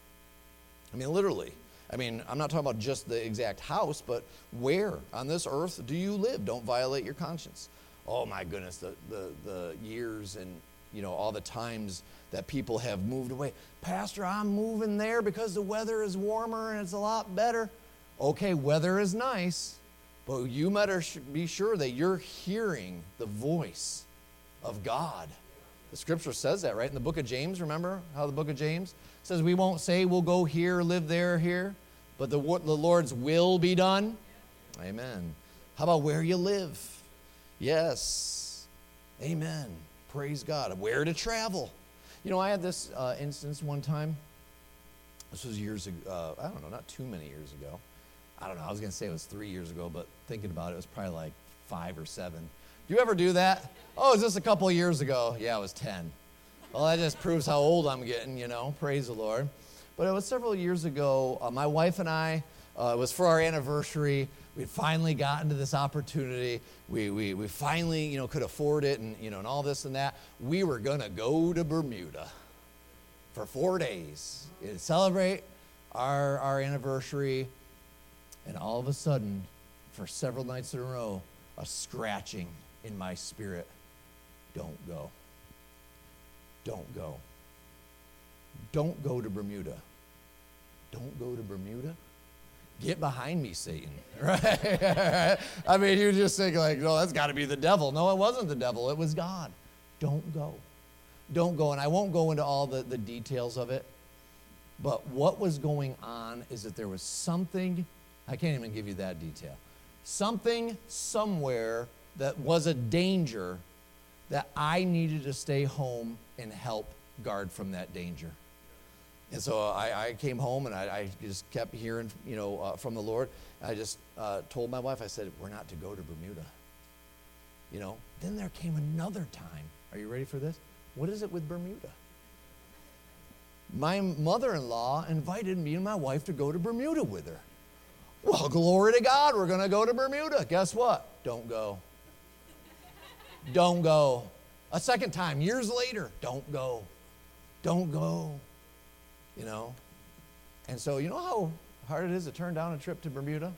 I mean, literally. I mean, I'm not talking about just the exact house, but where on this earth do you live? Don't violate your conscience. Oh my goodness, the, the, the years and, you know, all the times that people have moved away. Pastor, I'm moving there because the weather is warmer and it's a lot better. Okay, weather is nice, but you better be sure that you're hearing the voice of God. The scripture says that, right? In the book of James, remember how the book of James says we won't say we'll go here, live there, here, but the, the Lord's will be done. Amen. How about where you live? Yes. Amen. Praise God. Where to travel. You know, I had this uh, instance one time. This was years ago. Uh, I don't know, not too many years ago. I don't know. I was going to say it was three years ago, but thinking about it, it was probably like five or seven. Do you ever do that? Oh, it was just a couple of years ago. Yeah, it was ten. Well, that just proves how old I'm getting, you know. Praise the Lord. But it was several years ago. Uh, my wife and I, uh, it was for our anniversary. We'd finally gotten to this opportunity. We, we, we finally, you know, could afford it and, you know, and all this and that. We were going to go to Bermuda for four days to celebrate our, our anniversary. And all of a sudden, for several nights in a row, a scratching in my spirit. Don't go. Don't go. Don't go to Bermuda. Don't go to Bermuda? Get behind me, Satan. Right? I mean, you just think like, no, that's got to be the devil. No, it wasn't the devil. It was God. Don't go. Don't go. And I won't go into all the, the details of it. But what was going on is that there was something, I can't even give you that detail, something somewhere that was a danger that I needed to stay home and help guard from that danger. And so I, I came home and I, I just kept hearing, you know, uh, from the Lord. I just uh, told my wife, I said, we're not to go to Bermuda. You know, then there came another time. Are you ready for this? What is it with Bermuda? My mother-in-law invited me and my wife to go to Bermuda with her. Well, glory to God, we're going to go to Bermuda. Guess what? Don't go. Don't go. A second time, years later, don't go. Don't go. You know? And so, you know how hard it is to turn down a trip to Bermuda?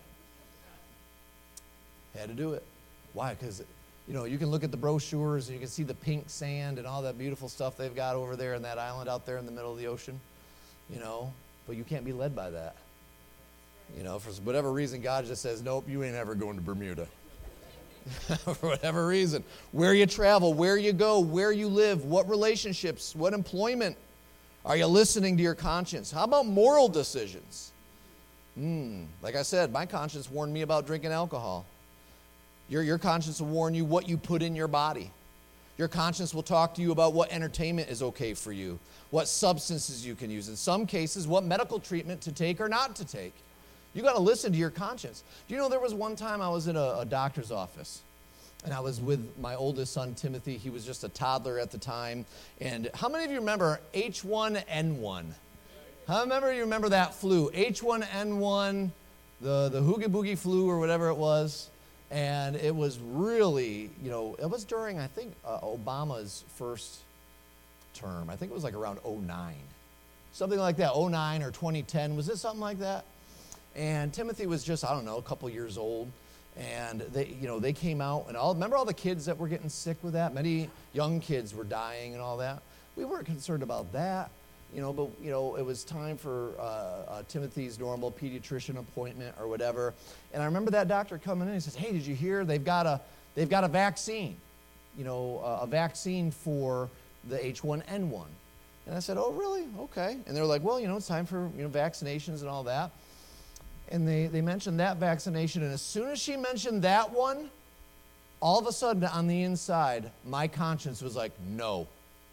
Had to do it. Why? Because, you know, you can look at the brochures and you can see the pink sand and all that beautiful stuff they've got over there in that island out there in the middle of the ocean. You know? But you can't be led by that. You know, for whatever reason, God just says, nope, you ain't ever going to Bermuda. For whatever reason. Where you travel, where you go, where you live, what relationships, what employment. Are you listening to your conscience? How about moral decisions? Hmm. Like I said, my conscience warned me about drinking alcohol. Your, your conscience will warn you what you put in your body. Your conscience will talk to you about what entertainment is okay for you, what substances you can use. In some cases, what medical treatment to take or not to take. You got to listen to your conscience. Do you know there was one time I was in a, a doctor's office, And I was with my oldest son, Timothy. He was just a toddler at the time. And how many of you remember H one N one? How many of you remember that flu? H one N one, the, the Hoogie Boogie flu or whatever it was. And it was really, you know, it was during, I think, uh, Obama's first term. I think it was like around oh nine. Something like that, oh nine or twenty ten. Was it something like that? And Timothy was just, I don't know, a couple years old. And they, you know, they came out, and all, remember all the kids that were getting sick with that? Many young kids were dying and all that. We weren't concerned about that, you know, but, you know, it was time for uh, uh, Timothy's normal pediatrician appointment or whatever. And I remember that doctor coming in, he says, hey, did you hear? They've got a, they've got a vaccine, you know, uh, a vaccine for the H one N one. And I said, oh, really? Okay. And they're like, well, you know, it's time for, you know, vaccinations and all that. And they, they mentioned that vaccination, and as soon as she mentioned that one, all of a sudden on the inside, my conscience was like, no.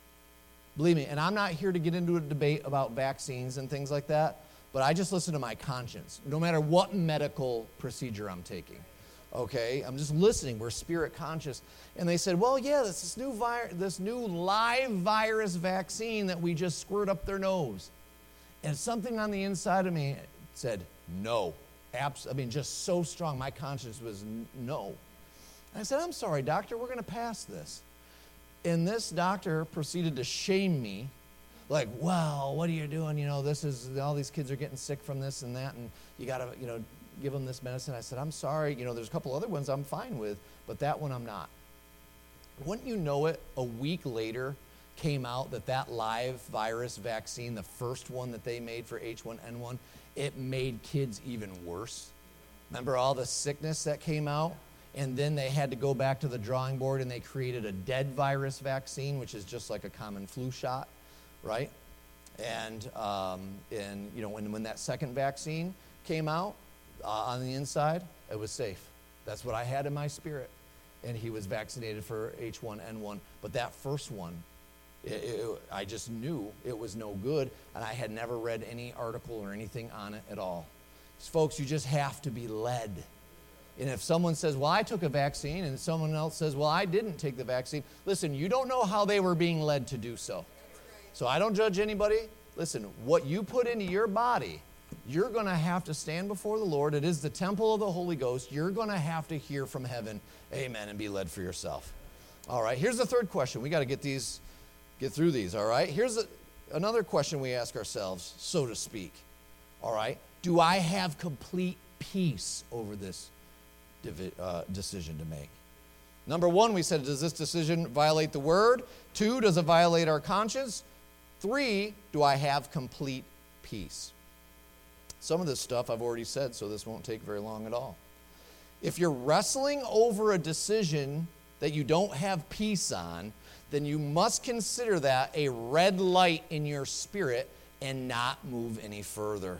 Believe me, and I'm not here to get into a debate about vaccines and things like that, but I just listen to my conscience, no matter what medical procedure I'm taking. Okay, I'm just listening. We're spirit conscious. And they said, well, yeah, this, this, new vi- this new live virus vaccine that we just squirt up their nose. And something on the inside of me said, no. Abs- I mean, just so strong. My conscience was n- no. And I said, I'm sorry, doctor, we're going to pass this. And this doctor proceeded to shame me, like, wow, what are you doing? You know, this is, all these kids are getting sick from this and that, and you got to, you know, give them this medicine. I said, I'm sorry, you know, there's a couple other ones I'm fine with, but that one I'm not. Wouldn't you know it, a week later came out that that live virus vaccine, the first one that they made for H one N one, it made kids even worse. Remember all the sickness that came out? And then they had to go back to the drawing board and they created a dead virus vaccine, which is just like a common flu shot, right? And, um, and you know, when, when that second vaccine came out uh, on the inside, it was safe. That's what I had in my spirit. And he was vaccinated for H one N one. But that first one, It, it, I just knew it was no good, and I had never read any article or anything on it at all. So folks, you just have to be led. And if someone says, well, I took a vaccine, and someone else says, well, I didn't take the vaccine, listen, you don't know how they were being led to do so. So I don't judge anybody. Listen, what you put into your body, you're going to have to stand before the Lord. It is the temple of the Holy Ghost. You're going to have to hear from heaven, amen, and be led for yourself. All right, here's the third question. We got to get these Get through these, all right? Here's a, another question we ask ourselves, so to speak. All right? Do I have complete peace over this divi- uh, decision to make? Number one, we said, does this decision violate the word? Two, does it violate our conscience? Three, do I have complete peace? Some of this stuff I've already said, so this won't take very long at all. If you're wrestling over a decision that you don't have peace on, then you must consider that a red light in your spirit and not move any further.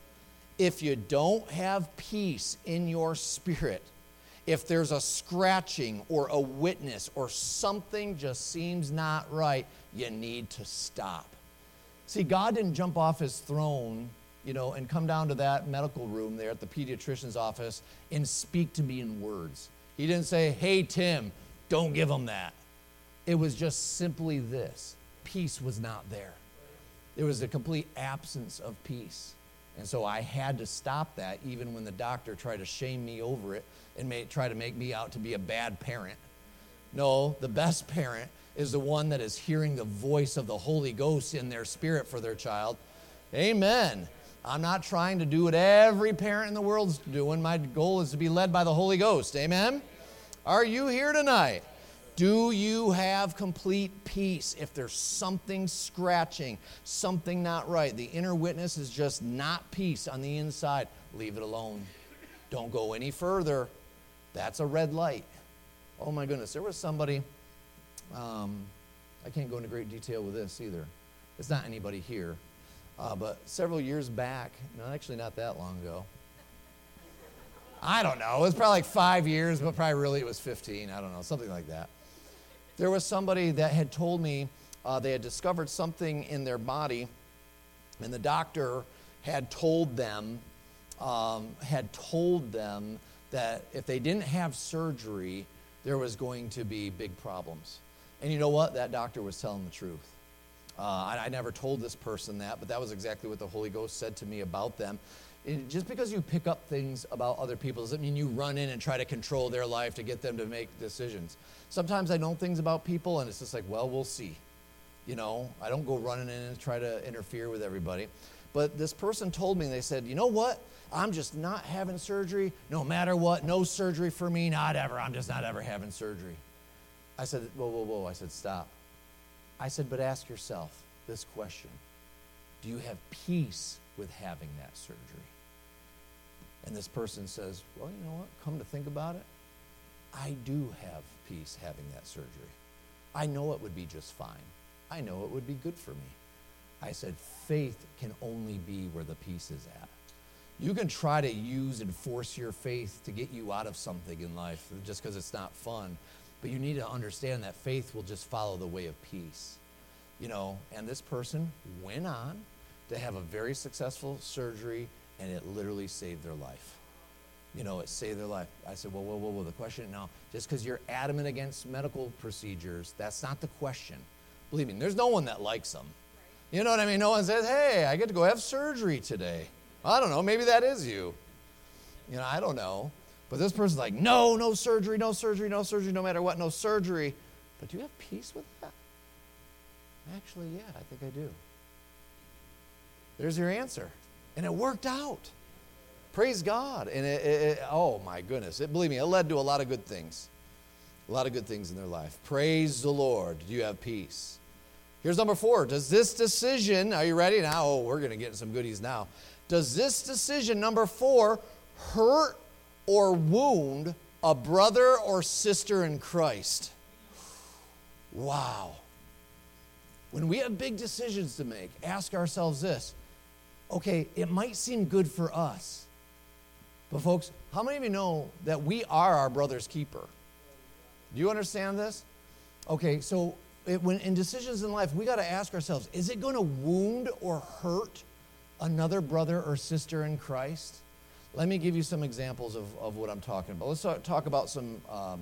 If you don't have peace in your spirit, if there's a scratching or a witness or something just seems not right, you need to stop. See, God didn't jump off his throne, you know, and come down to that medical room there at the pediatrician's office and speak to me in words. He didn't say, hey, Tim, don't give him that. It was just simply this. Peace was not there. There was a complete absence of peace. And so I had to stop that even when the doctor tried to shame me over it and made, try to make me out to be a bad parent. No, the best parent is the one that is hearing the voice of the Holy Ghost in their spirit for their child. Amen. I'm not trying to do what every parent in the world's doing. My goal is to be led by the Holy Ghost. Amen. Are you here tonight? Do you have complete peace? If there's something scratching, something not right, the inner witness is just not peace on the inside, leave it alone. Don't go any further. That's a red light. Oh my goodness, there was somebody, um, I can't go into great detail with this either. It's not anybody here. Uh, but several years back, no, actually not that long ago, I don't know, it was probably like five years, but probably really it was fifteen, I don't know, something like that. There was somebody that had told me uh, they had discovered something in their body, and the doctor had told them, um, had told them that if they didn't have surgery, there was going to be big problems. And you know what? That doctor was telling the truth. Uh, I, I never told this person that, but that was exactly what the Holy Ghost said to me about them. It, just because you pick up things about other people doesn't mean you run in and try to control their life to get them to make decisions. Sometimes I know things about people, and it's just like, well, we'll see. You know, I don't go running in and try to interfere with everybody. But this person told me, they said, you know what? I'm just not having surgery no matter what. No surgery for me, not ever. I'm just not ever having surgery. I said, whoa, whoa, whoa. I said, stop. I said, but ask yourself this question. Do you have peace with having that surgery? And this person says, well, you know what? Come to think about it, I do have peace having that surgery. I know it would be just fine. I know it would be good for me. I said, faith can only be where the peace is at. You can try to use and force your faith to get you out of something in life just because it's not fun. But you need to understand that faith will just follow the way of peace. You know, and this person went on to have a very successful surgery, and it literally saved their life. You know, it saved their life. I said, whoa, whoa, whoa, whoa. The question, no, just because you're adamant against medical procedures, that's not the question. Believe me, there's no one that likes them. You know what I mean? No one says, hey, I get to go have surgery today. I don't know, maybe that is you. You know, I don't know. But this person's like, no, no surgery, no surgery, no surgery, no matter what, no surgery. But do you have peace with that? Actually, yeah, I think I do. There's your answer. And it worked out. Praise God. And it, it, it oh my goodness, it, believe me, it led to a lot of good things. A lot of good things in their life. Praise the Lord. Do you have peace? Here's number four. Does this decision, are you ready now? Oh, we're going to get into some goodies now. Does this decision, number four, hurt or wound a brother or sister in Christ? Wow. When we have big decisions to make, ask ourselves this. Okay, it might seem good for us. But folks, how many of you know that we are our brother's keeper? Do you understand this? Okay, so it, when in decisions in life, we got to ask ourselves, is it going to wound or hurt another brother or sister in Christ? Let me give you some examples of, of what I'm talking about. Let's talk, talk about some, um,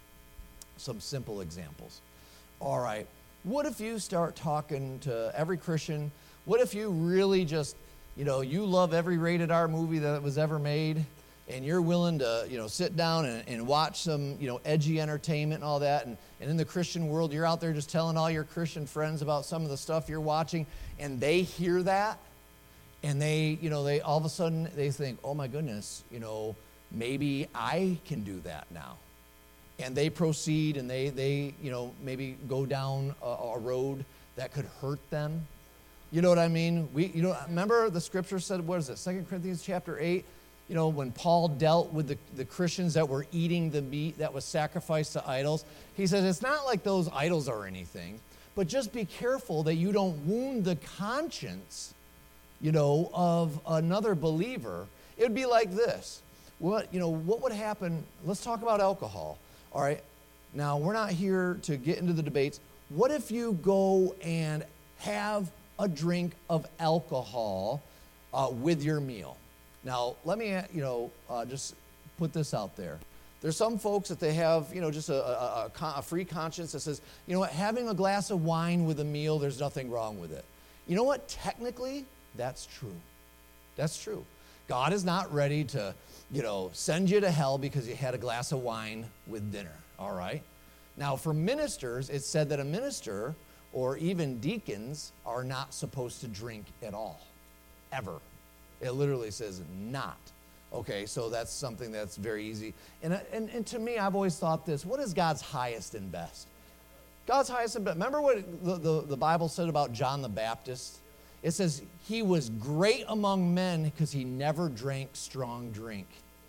some simple examples. All right, what if you start talking to every Christian? What if you really just, you know, you love every rated R movie that was ever made, and you're willing to, you know, sit down and, and watch some, you know, edgy entertainment and all that, and, and in the Christian world, you're out there just telling all your Christian friends about some of the stuff you're watching, and they hear that, and they, you know, they all of a sudden, they think, oh my goodness, you know, maybe I can do that now. And they proceed, and they, they you know, maybe go down a, a road that could hurt them. You know what I mean? We, you know, remember the scripture said, what is it, Second Corinthians chapter eight? You know, when Paul dealt with the, the Christians that were eating the meat that was sacrificed to idols, he says, it's not like those idols are anything, but just be careful that you don't wound the conscience, you know, of another believer. It would be like this. What, you know, what would happen, let's talk about alcohol, all right? Now, we're not here to get into the debates. What if you go and have a drink of alcohol uh, with your meal? Now, let me, you know, uh, just put this out there. There's some folks that they have, you know, just a, a, a, a free conscience that says, you know what, having a glass of wine with a meal, there's nothing wrong with it. You know what? Technically, that's true. That's true. God is not ready to, you know, send you to hell because you had a glass of wine with dinner, all right? Now, for ministers, it's said that a minister or even deacons are not supposed to drink at all, ever. It literally says not. Okay, so that's something that's very easy. And, and, and to me, I've always thought this, what is God's highest and best? God's highest and best. Remember what the, the, the Bible said about John the Baptist? It says he was great among men because he never drank strong drink.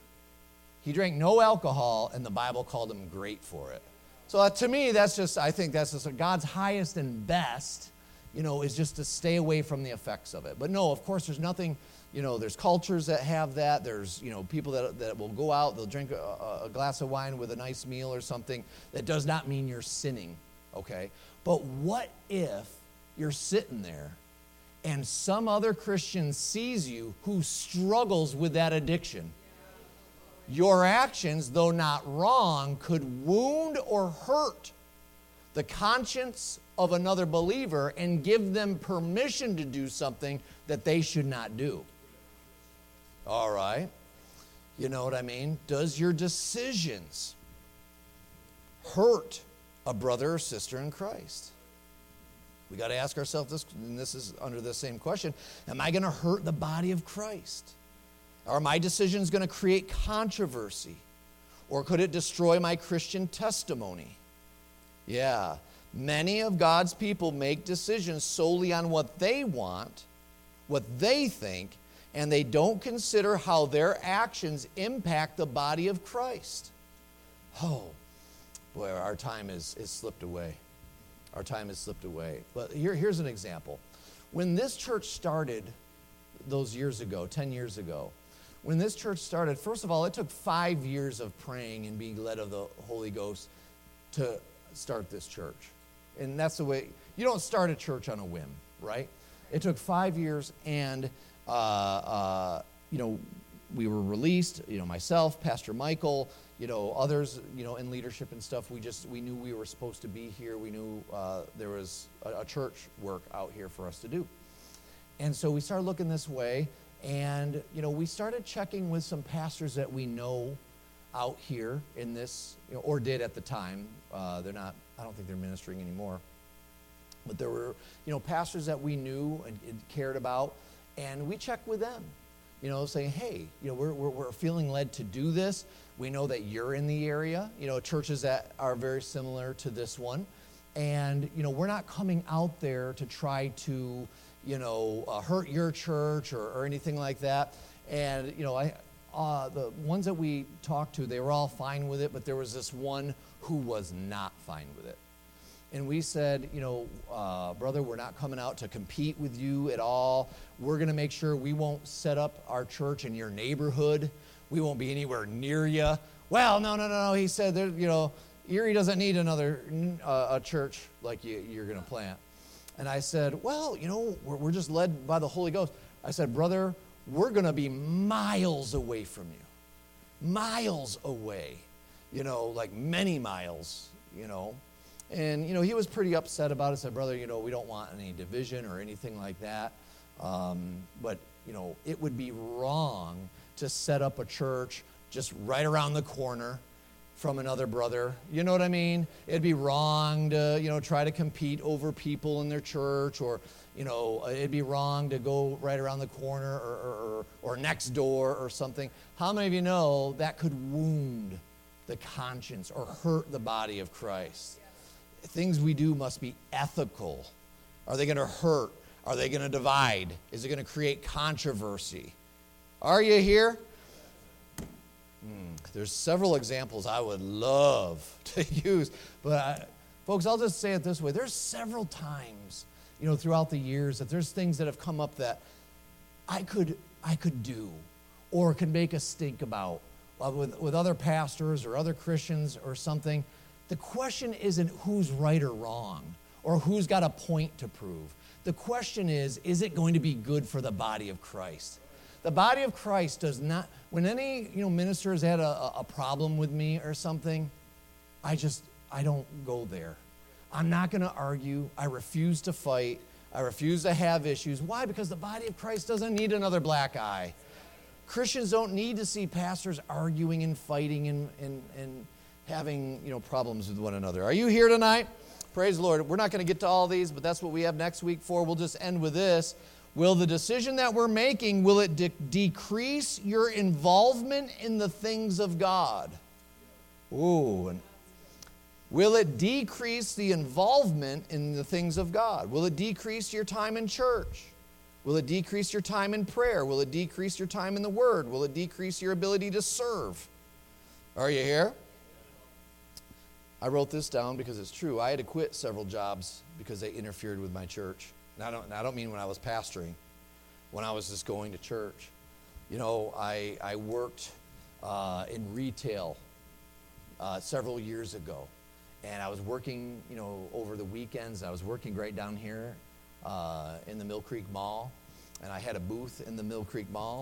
He drank no alcohol, and the Bible called him great for it. So uh, to me, that's just, I think that's just God's highest and best, you know, is just to stay away from the effects of it. But no, of course, there's nothing, you know, there's cultures that have that. There's, you know, people that, that will go out, they'll drink a, a glass of wine with a nice meal or something. That does not mean you're sinning, okay? But what if you're sitting there and some other Christian sees you who struggles with that addiction? Your actions, though not wrong, could wound or hurt the conscience of another believer and give them permission to do something that they should not do. All right. You know what I mean? Does your decisions hurt a brother or sister in Christ? We got to ask ourselves this, and this is under the same question. Am I going to hurt the body of Christ? Are my decisions going to create controversy? Or could it destroy my Christian testimony? Yeah. Many of God's people make decisions solely on what they want, what they think, and they don't consider how their actions impact the body of Christ. Oh, boy, our time is, is slipped away. Our time has slipped away. But here, here's an example. When this church started those years ago, ten years ago, when this church started, first of all, it took five years of praying and being led of the Holy Ghost to start this church. And that's the way, you don't start a church on a whim, right? It took five years and, uh, uh, you know, we were released, you know, myself, Pastor Michael, you know, others, you know, in leadership and stuff. We just, we knew we were supposed to be here. We knew uh, there was a, a church work out here for us to do. And so we started looking this way, and, you know, we started checking with some pastors that we know out here in this, you know, or did at the time. Uh, they're not, I don't think they're ministering anymore. But there were, you know, pastors that we knew and, and cared about, and we checked with them, you know, saying, hey, you know, we're, we're, we're feeling led to do this. We know that you're in the area, you know, churches that are very similar to this one. And, you know, we're not coming out there to try to, you know, uh, hurt your church or, or anything like that. And, you know, I, uh, the ones that we talked to, they were all fine with it, but there was this one who was not fine with it. And we said, you know, uh, brother, we're not coming out to compete with you at all. We're going to make sure we won't set up our church in your neighborhood. We won't be anywhere near you. Well, no, no, no, no. He said, there, you know, Erie doesn't need another uh, a church like you, you're going to plant. And I said, well, you know, we're, we're just led by the Holy Ghost. I said, brother, we're going to be miles away from you. Miles away. You know, like many miles, you know. And, you know, he was pretty upset about it. Said, brother, you know, we don't want any division or anything like that. Um, but, you know, it would be wrong to set up a church just right around the corner from another brother. You know what I mean? It'd be wrong to, you know, try to compete over people in their church, or, you know, it'd be wrong to go right around the corner or, or, or, or next door or something. How many of you know that could wound the conscience or hurt the body of Christ? Things we do must be ethical. Are they going to hurt? Are they going to divide? Is it going to create controversy? Are you here? Hmm. There's several examples I would love to use, but I, folks, I'll just say it this way. There's several times, you know, throughout the years that there's things that have come up that I could I could do or could make a stink about uh, with, with other pastors or other Christians or something. The question isn't who's right or wrong or who's got a point to prove. The question is, is it going to be good for the body of Christ? The body of Christ does not, when any, you know, minister has had a, a problem with me or something, I just, I don't go there. I'm not going to argue. I refuse to fight. I refuse to have issues. Why? Because the body of Christ doesn't need another black eye. Christians don't need to see pastors arguing and fighting and, and, and having, you know, problems with one another. Are you here tonight? Praise the Lord. We're not going to get to all these, but that's what we have next week for. We'll just end with this. Will the decision that we're making, will it de- decrease your involvement in the things of God? Ooh. And will it decrease the involvement in the things of God? Will it decrease your time in church? Will it decrease your time in prayer? Will it decrease your time in the Word? Will it decrease your ability to serve? Are you here? I wrote this down because it's true. I had to quit several jobs because they interfered with my church. And I don't, and I don't mean when I was pastoring, when I was just going to church. You know, I, I worked uh, in retail uh, several years ago. And I was working, you know, over the weekends. I was working right down here uh, in the Mill Creek Mall. And I had a booth in the Mill Creek Mall.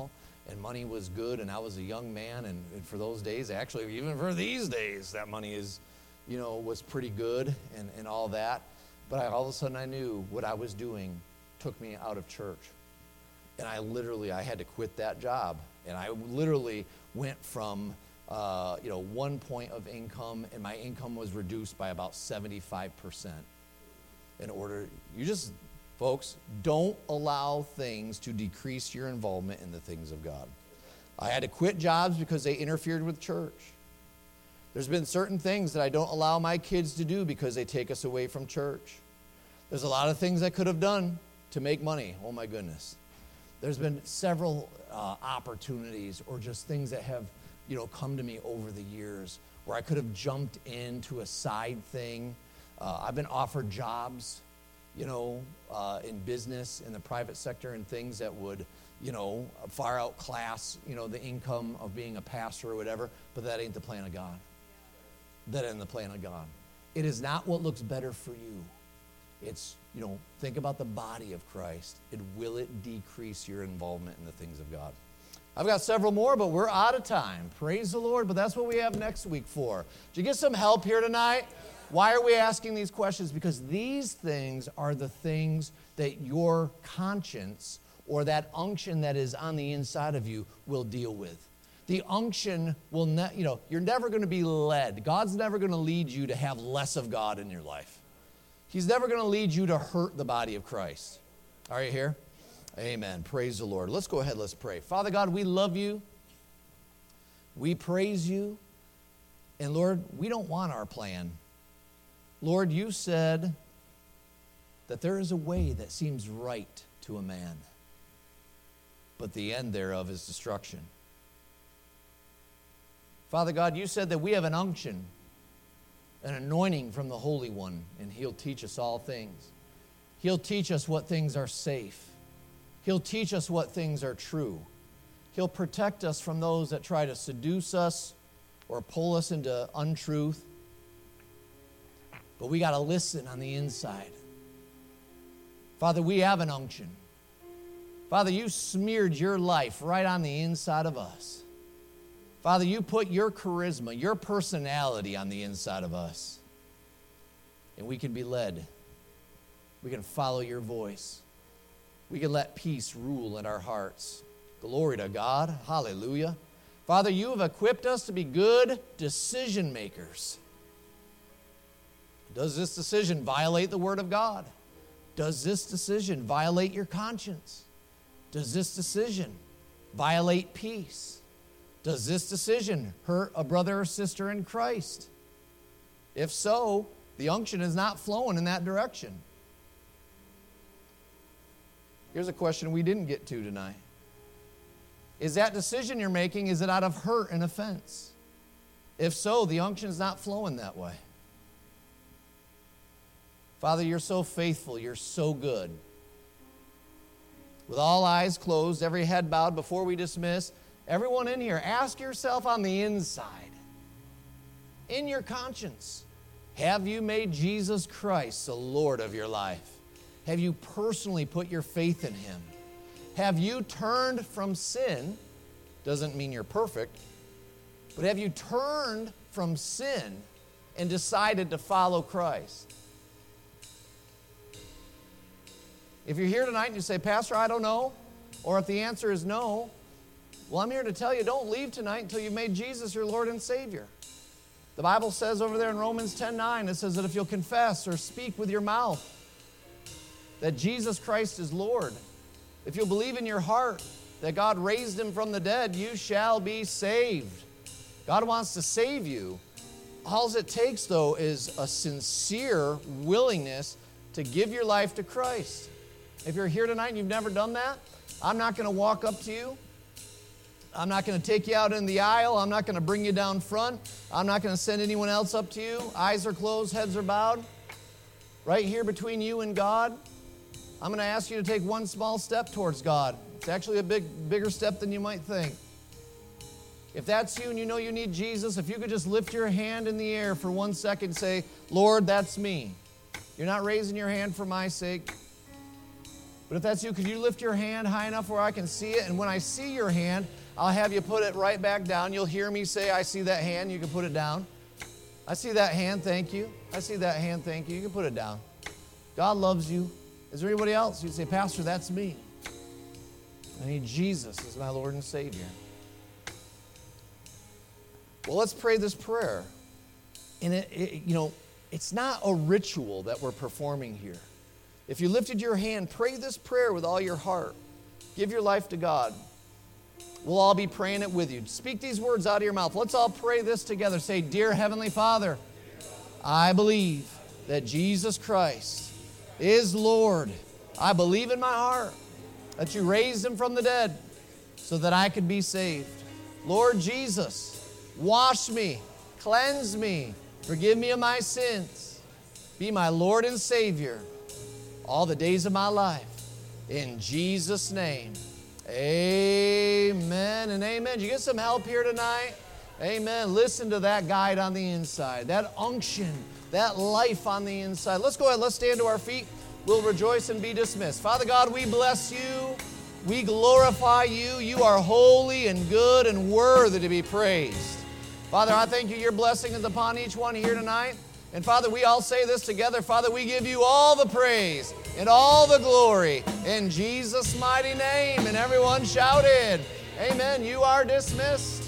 and money was good, and I was a young man, and, and for those days, actually, even for these days, that money is, you know, was pretty good and, and all that. But I, all of a sudden I knew what I was doing took me out of church. And I literally, I had to quit that job. And I literally went from, uh, you know, one point of income, and my income was reduced by about seventy-five percent. In order, you just, folks, don't allow things to decrease your involvement in the things of God. I had to quit jobs because they interfered with church. There's been certain things that I don't allow my kids to do because they take us away from church. There's a lot of things I could have done to make money. Oh my goodness. There's been several uh, opportunities or just things that have, you know, come to me over the years where I could have jumped into a side thing. Uh, I've been offered jobs, you know, uh, in business, in the private sector, and things that would, you know, far outclass, you know, the income of being a pastor or whatever, but that ain't the plan of God. That ain't the plan of God. It is not what looks better for you. It's, you know, think about the body of Christ. And will it decrease your involvement in the things of God? I've got several more, but we're out of time. Praise the Lord, but that's what we have next week for. Did you get some help here tonight? Why are we asking these questions? Because these things are the things that your conscience or that unction that is on the inside of you will deal with. The unction will not, you know, you're never going to be led. God's never going to lead you to have less of God in your life. He's never going to lead you to hurt the body of Christ. Are you here? Amen. Praise the Lord. Let's go ahead. Let's pray. Father God, we love you. We praise you. And Lord, we don't want our plan. Lord, you said that there is a way that seems right to a man, but the end thereof is destruction. Father God, you said that we have an unction, an anointing from the Holy One, and he'll teach us all things. He'll teach us what things are safe. He'll teach us what things are true. He'll protect us from those that try to seduce us or pull us into untruth. But we got to listen on the inside. Father, we have an unction. Father, you smeared your life right on the inside of us. Father, you put your charisma, your personality on the inside of us. And we can be led. We can follow your voice. We can let peace rule in our hearts. Glory to God. Hallelujah. Father, you have equipped us to be good decision makers. Does this decision violate the Word of God? Does this decision violate your conscience? Does this decision violate peace? Does this decision hurt a brother or sister in Christ? If so, the unction is not flowing in that direction. Here's a question we didn't get to tonight. Is that decision you're making, is it out of hurt and offense? If so, the unction is not flowing that way. Father, you're so faithful. You're so good. With all eyes closed, every head bowed, before we dismiss, everyone in here, ask yourself on the inside, in your conscience, have you made Jesus Christ the Lord of your life? Have you personally put your faith in him? Have you turned from sin? Doesn't mean you're perfect, but have you turned from sin and decided to follow Christ? If you're here tonight and you say, Pastor, I don't know, or if the answer is no, well, I'm here to tell you, don't leave tonight until you've made Jesus your Lord and Savior. The Bible says over there in Romans ten nine, it says that if you'll confess or speak with your mouth that Jesus Christ is Lord, if you'll believe in your heart that God raised him from the dead, you shall be saved. God wants to save you. All it takes, though, is a sincere willingness to give your life to Christ. If you're here tonight and you've never done that, I'm not going to walk up to you. I'm not going to take you out in the aisle. I'm not going to bring you down front. I'm not going to send anyone else up to you. Eyes are closed, heads are bowed. Right here between you and God, I'm going to ask you to take one small step towards God. It's actually a big, bigger step than you might think. If that's you and you know you need Jesus, if you could just lift your hand in the air for one second and say, Lord, that's me. You're not raising your hand for my sake. But if that's you, could you lift your hand high enough where I can see it? And when I see your hand, I'll have you put it right back down. You'll hear me say, I see that hand. You can put it down. I see that hand. Thank you. I see that hand. Thank you. You can put it down. God loves you. Is there anybody else? You'd say, Pastor, that's me. I need Jesus as my Lord and Savior. Well, let's pray this prayer. And it, it, you know, it's not a ritual that we're performing here. If you lifted your hand, pray this prayer with all your heart. Give your life to God. We'll all be praying it with you. Speak these words out of your mouth. Let's all pray this together. Say, Dear Heavenly Father, I believe that Jesus Christ is Lord. I believe in my heart that you raised him from the dead so that I could be saved. Lord Jesus, wash me, cleanse me, forgive me of my sins. Be my Lord and Savior all the days of my life. In Jesus' name, amen and amen. Did you get some help here tonight? Amen. Listen to that guide on the inside, that unction, that life on the inside. Let's go ahead. Let's stand to our feet. We'll rejoice and be dismissed. Father God, we bless you. We glorify you. You are holy and good and worthy to be praised. Father, I thank you. Your blessing is upon each one here tonight. And Father, we all say this together. Father, we give you all the praise and all the glory in Jesus' mighty name. And everyone shouted, amen. You are dismissed.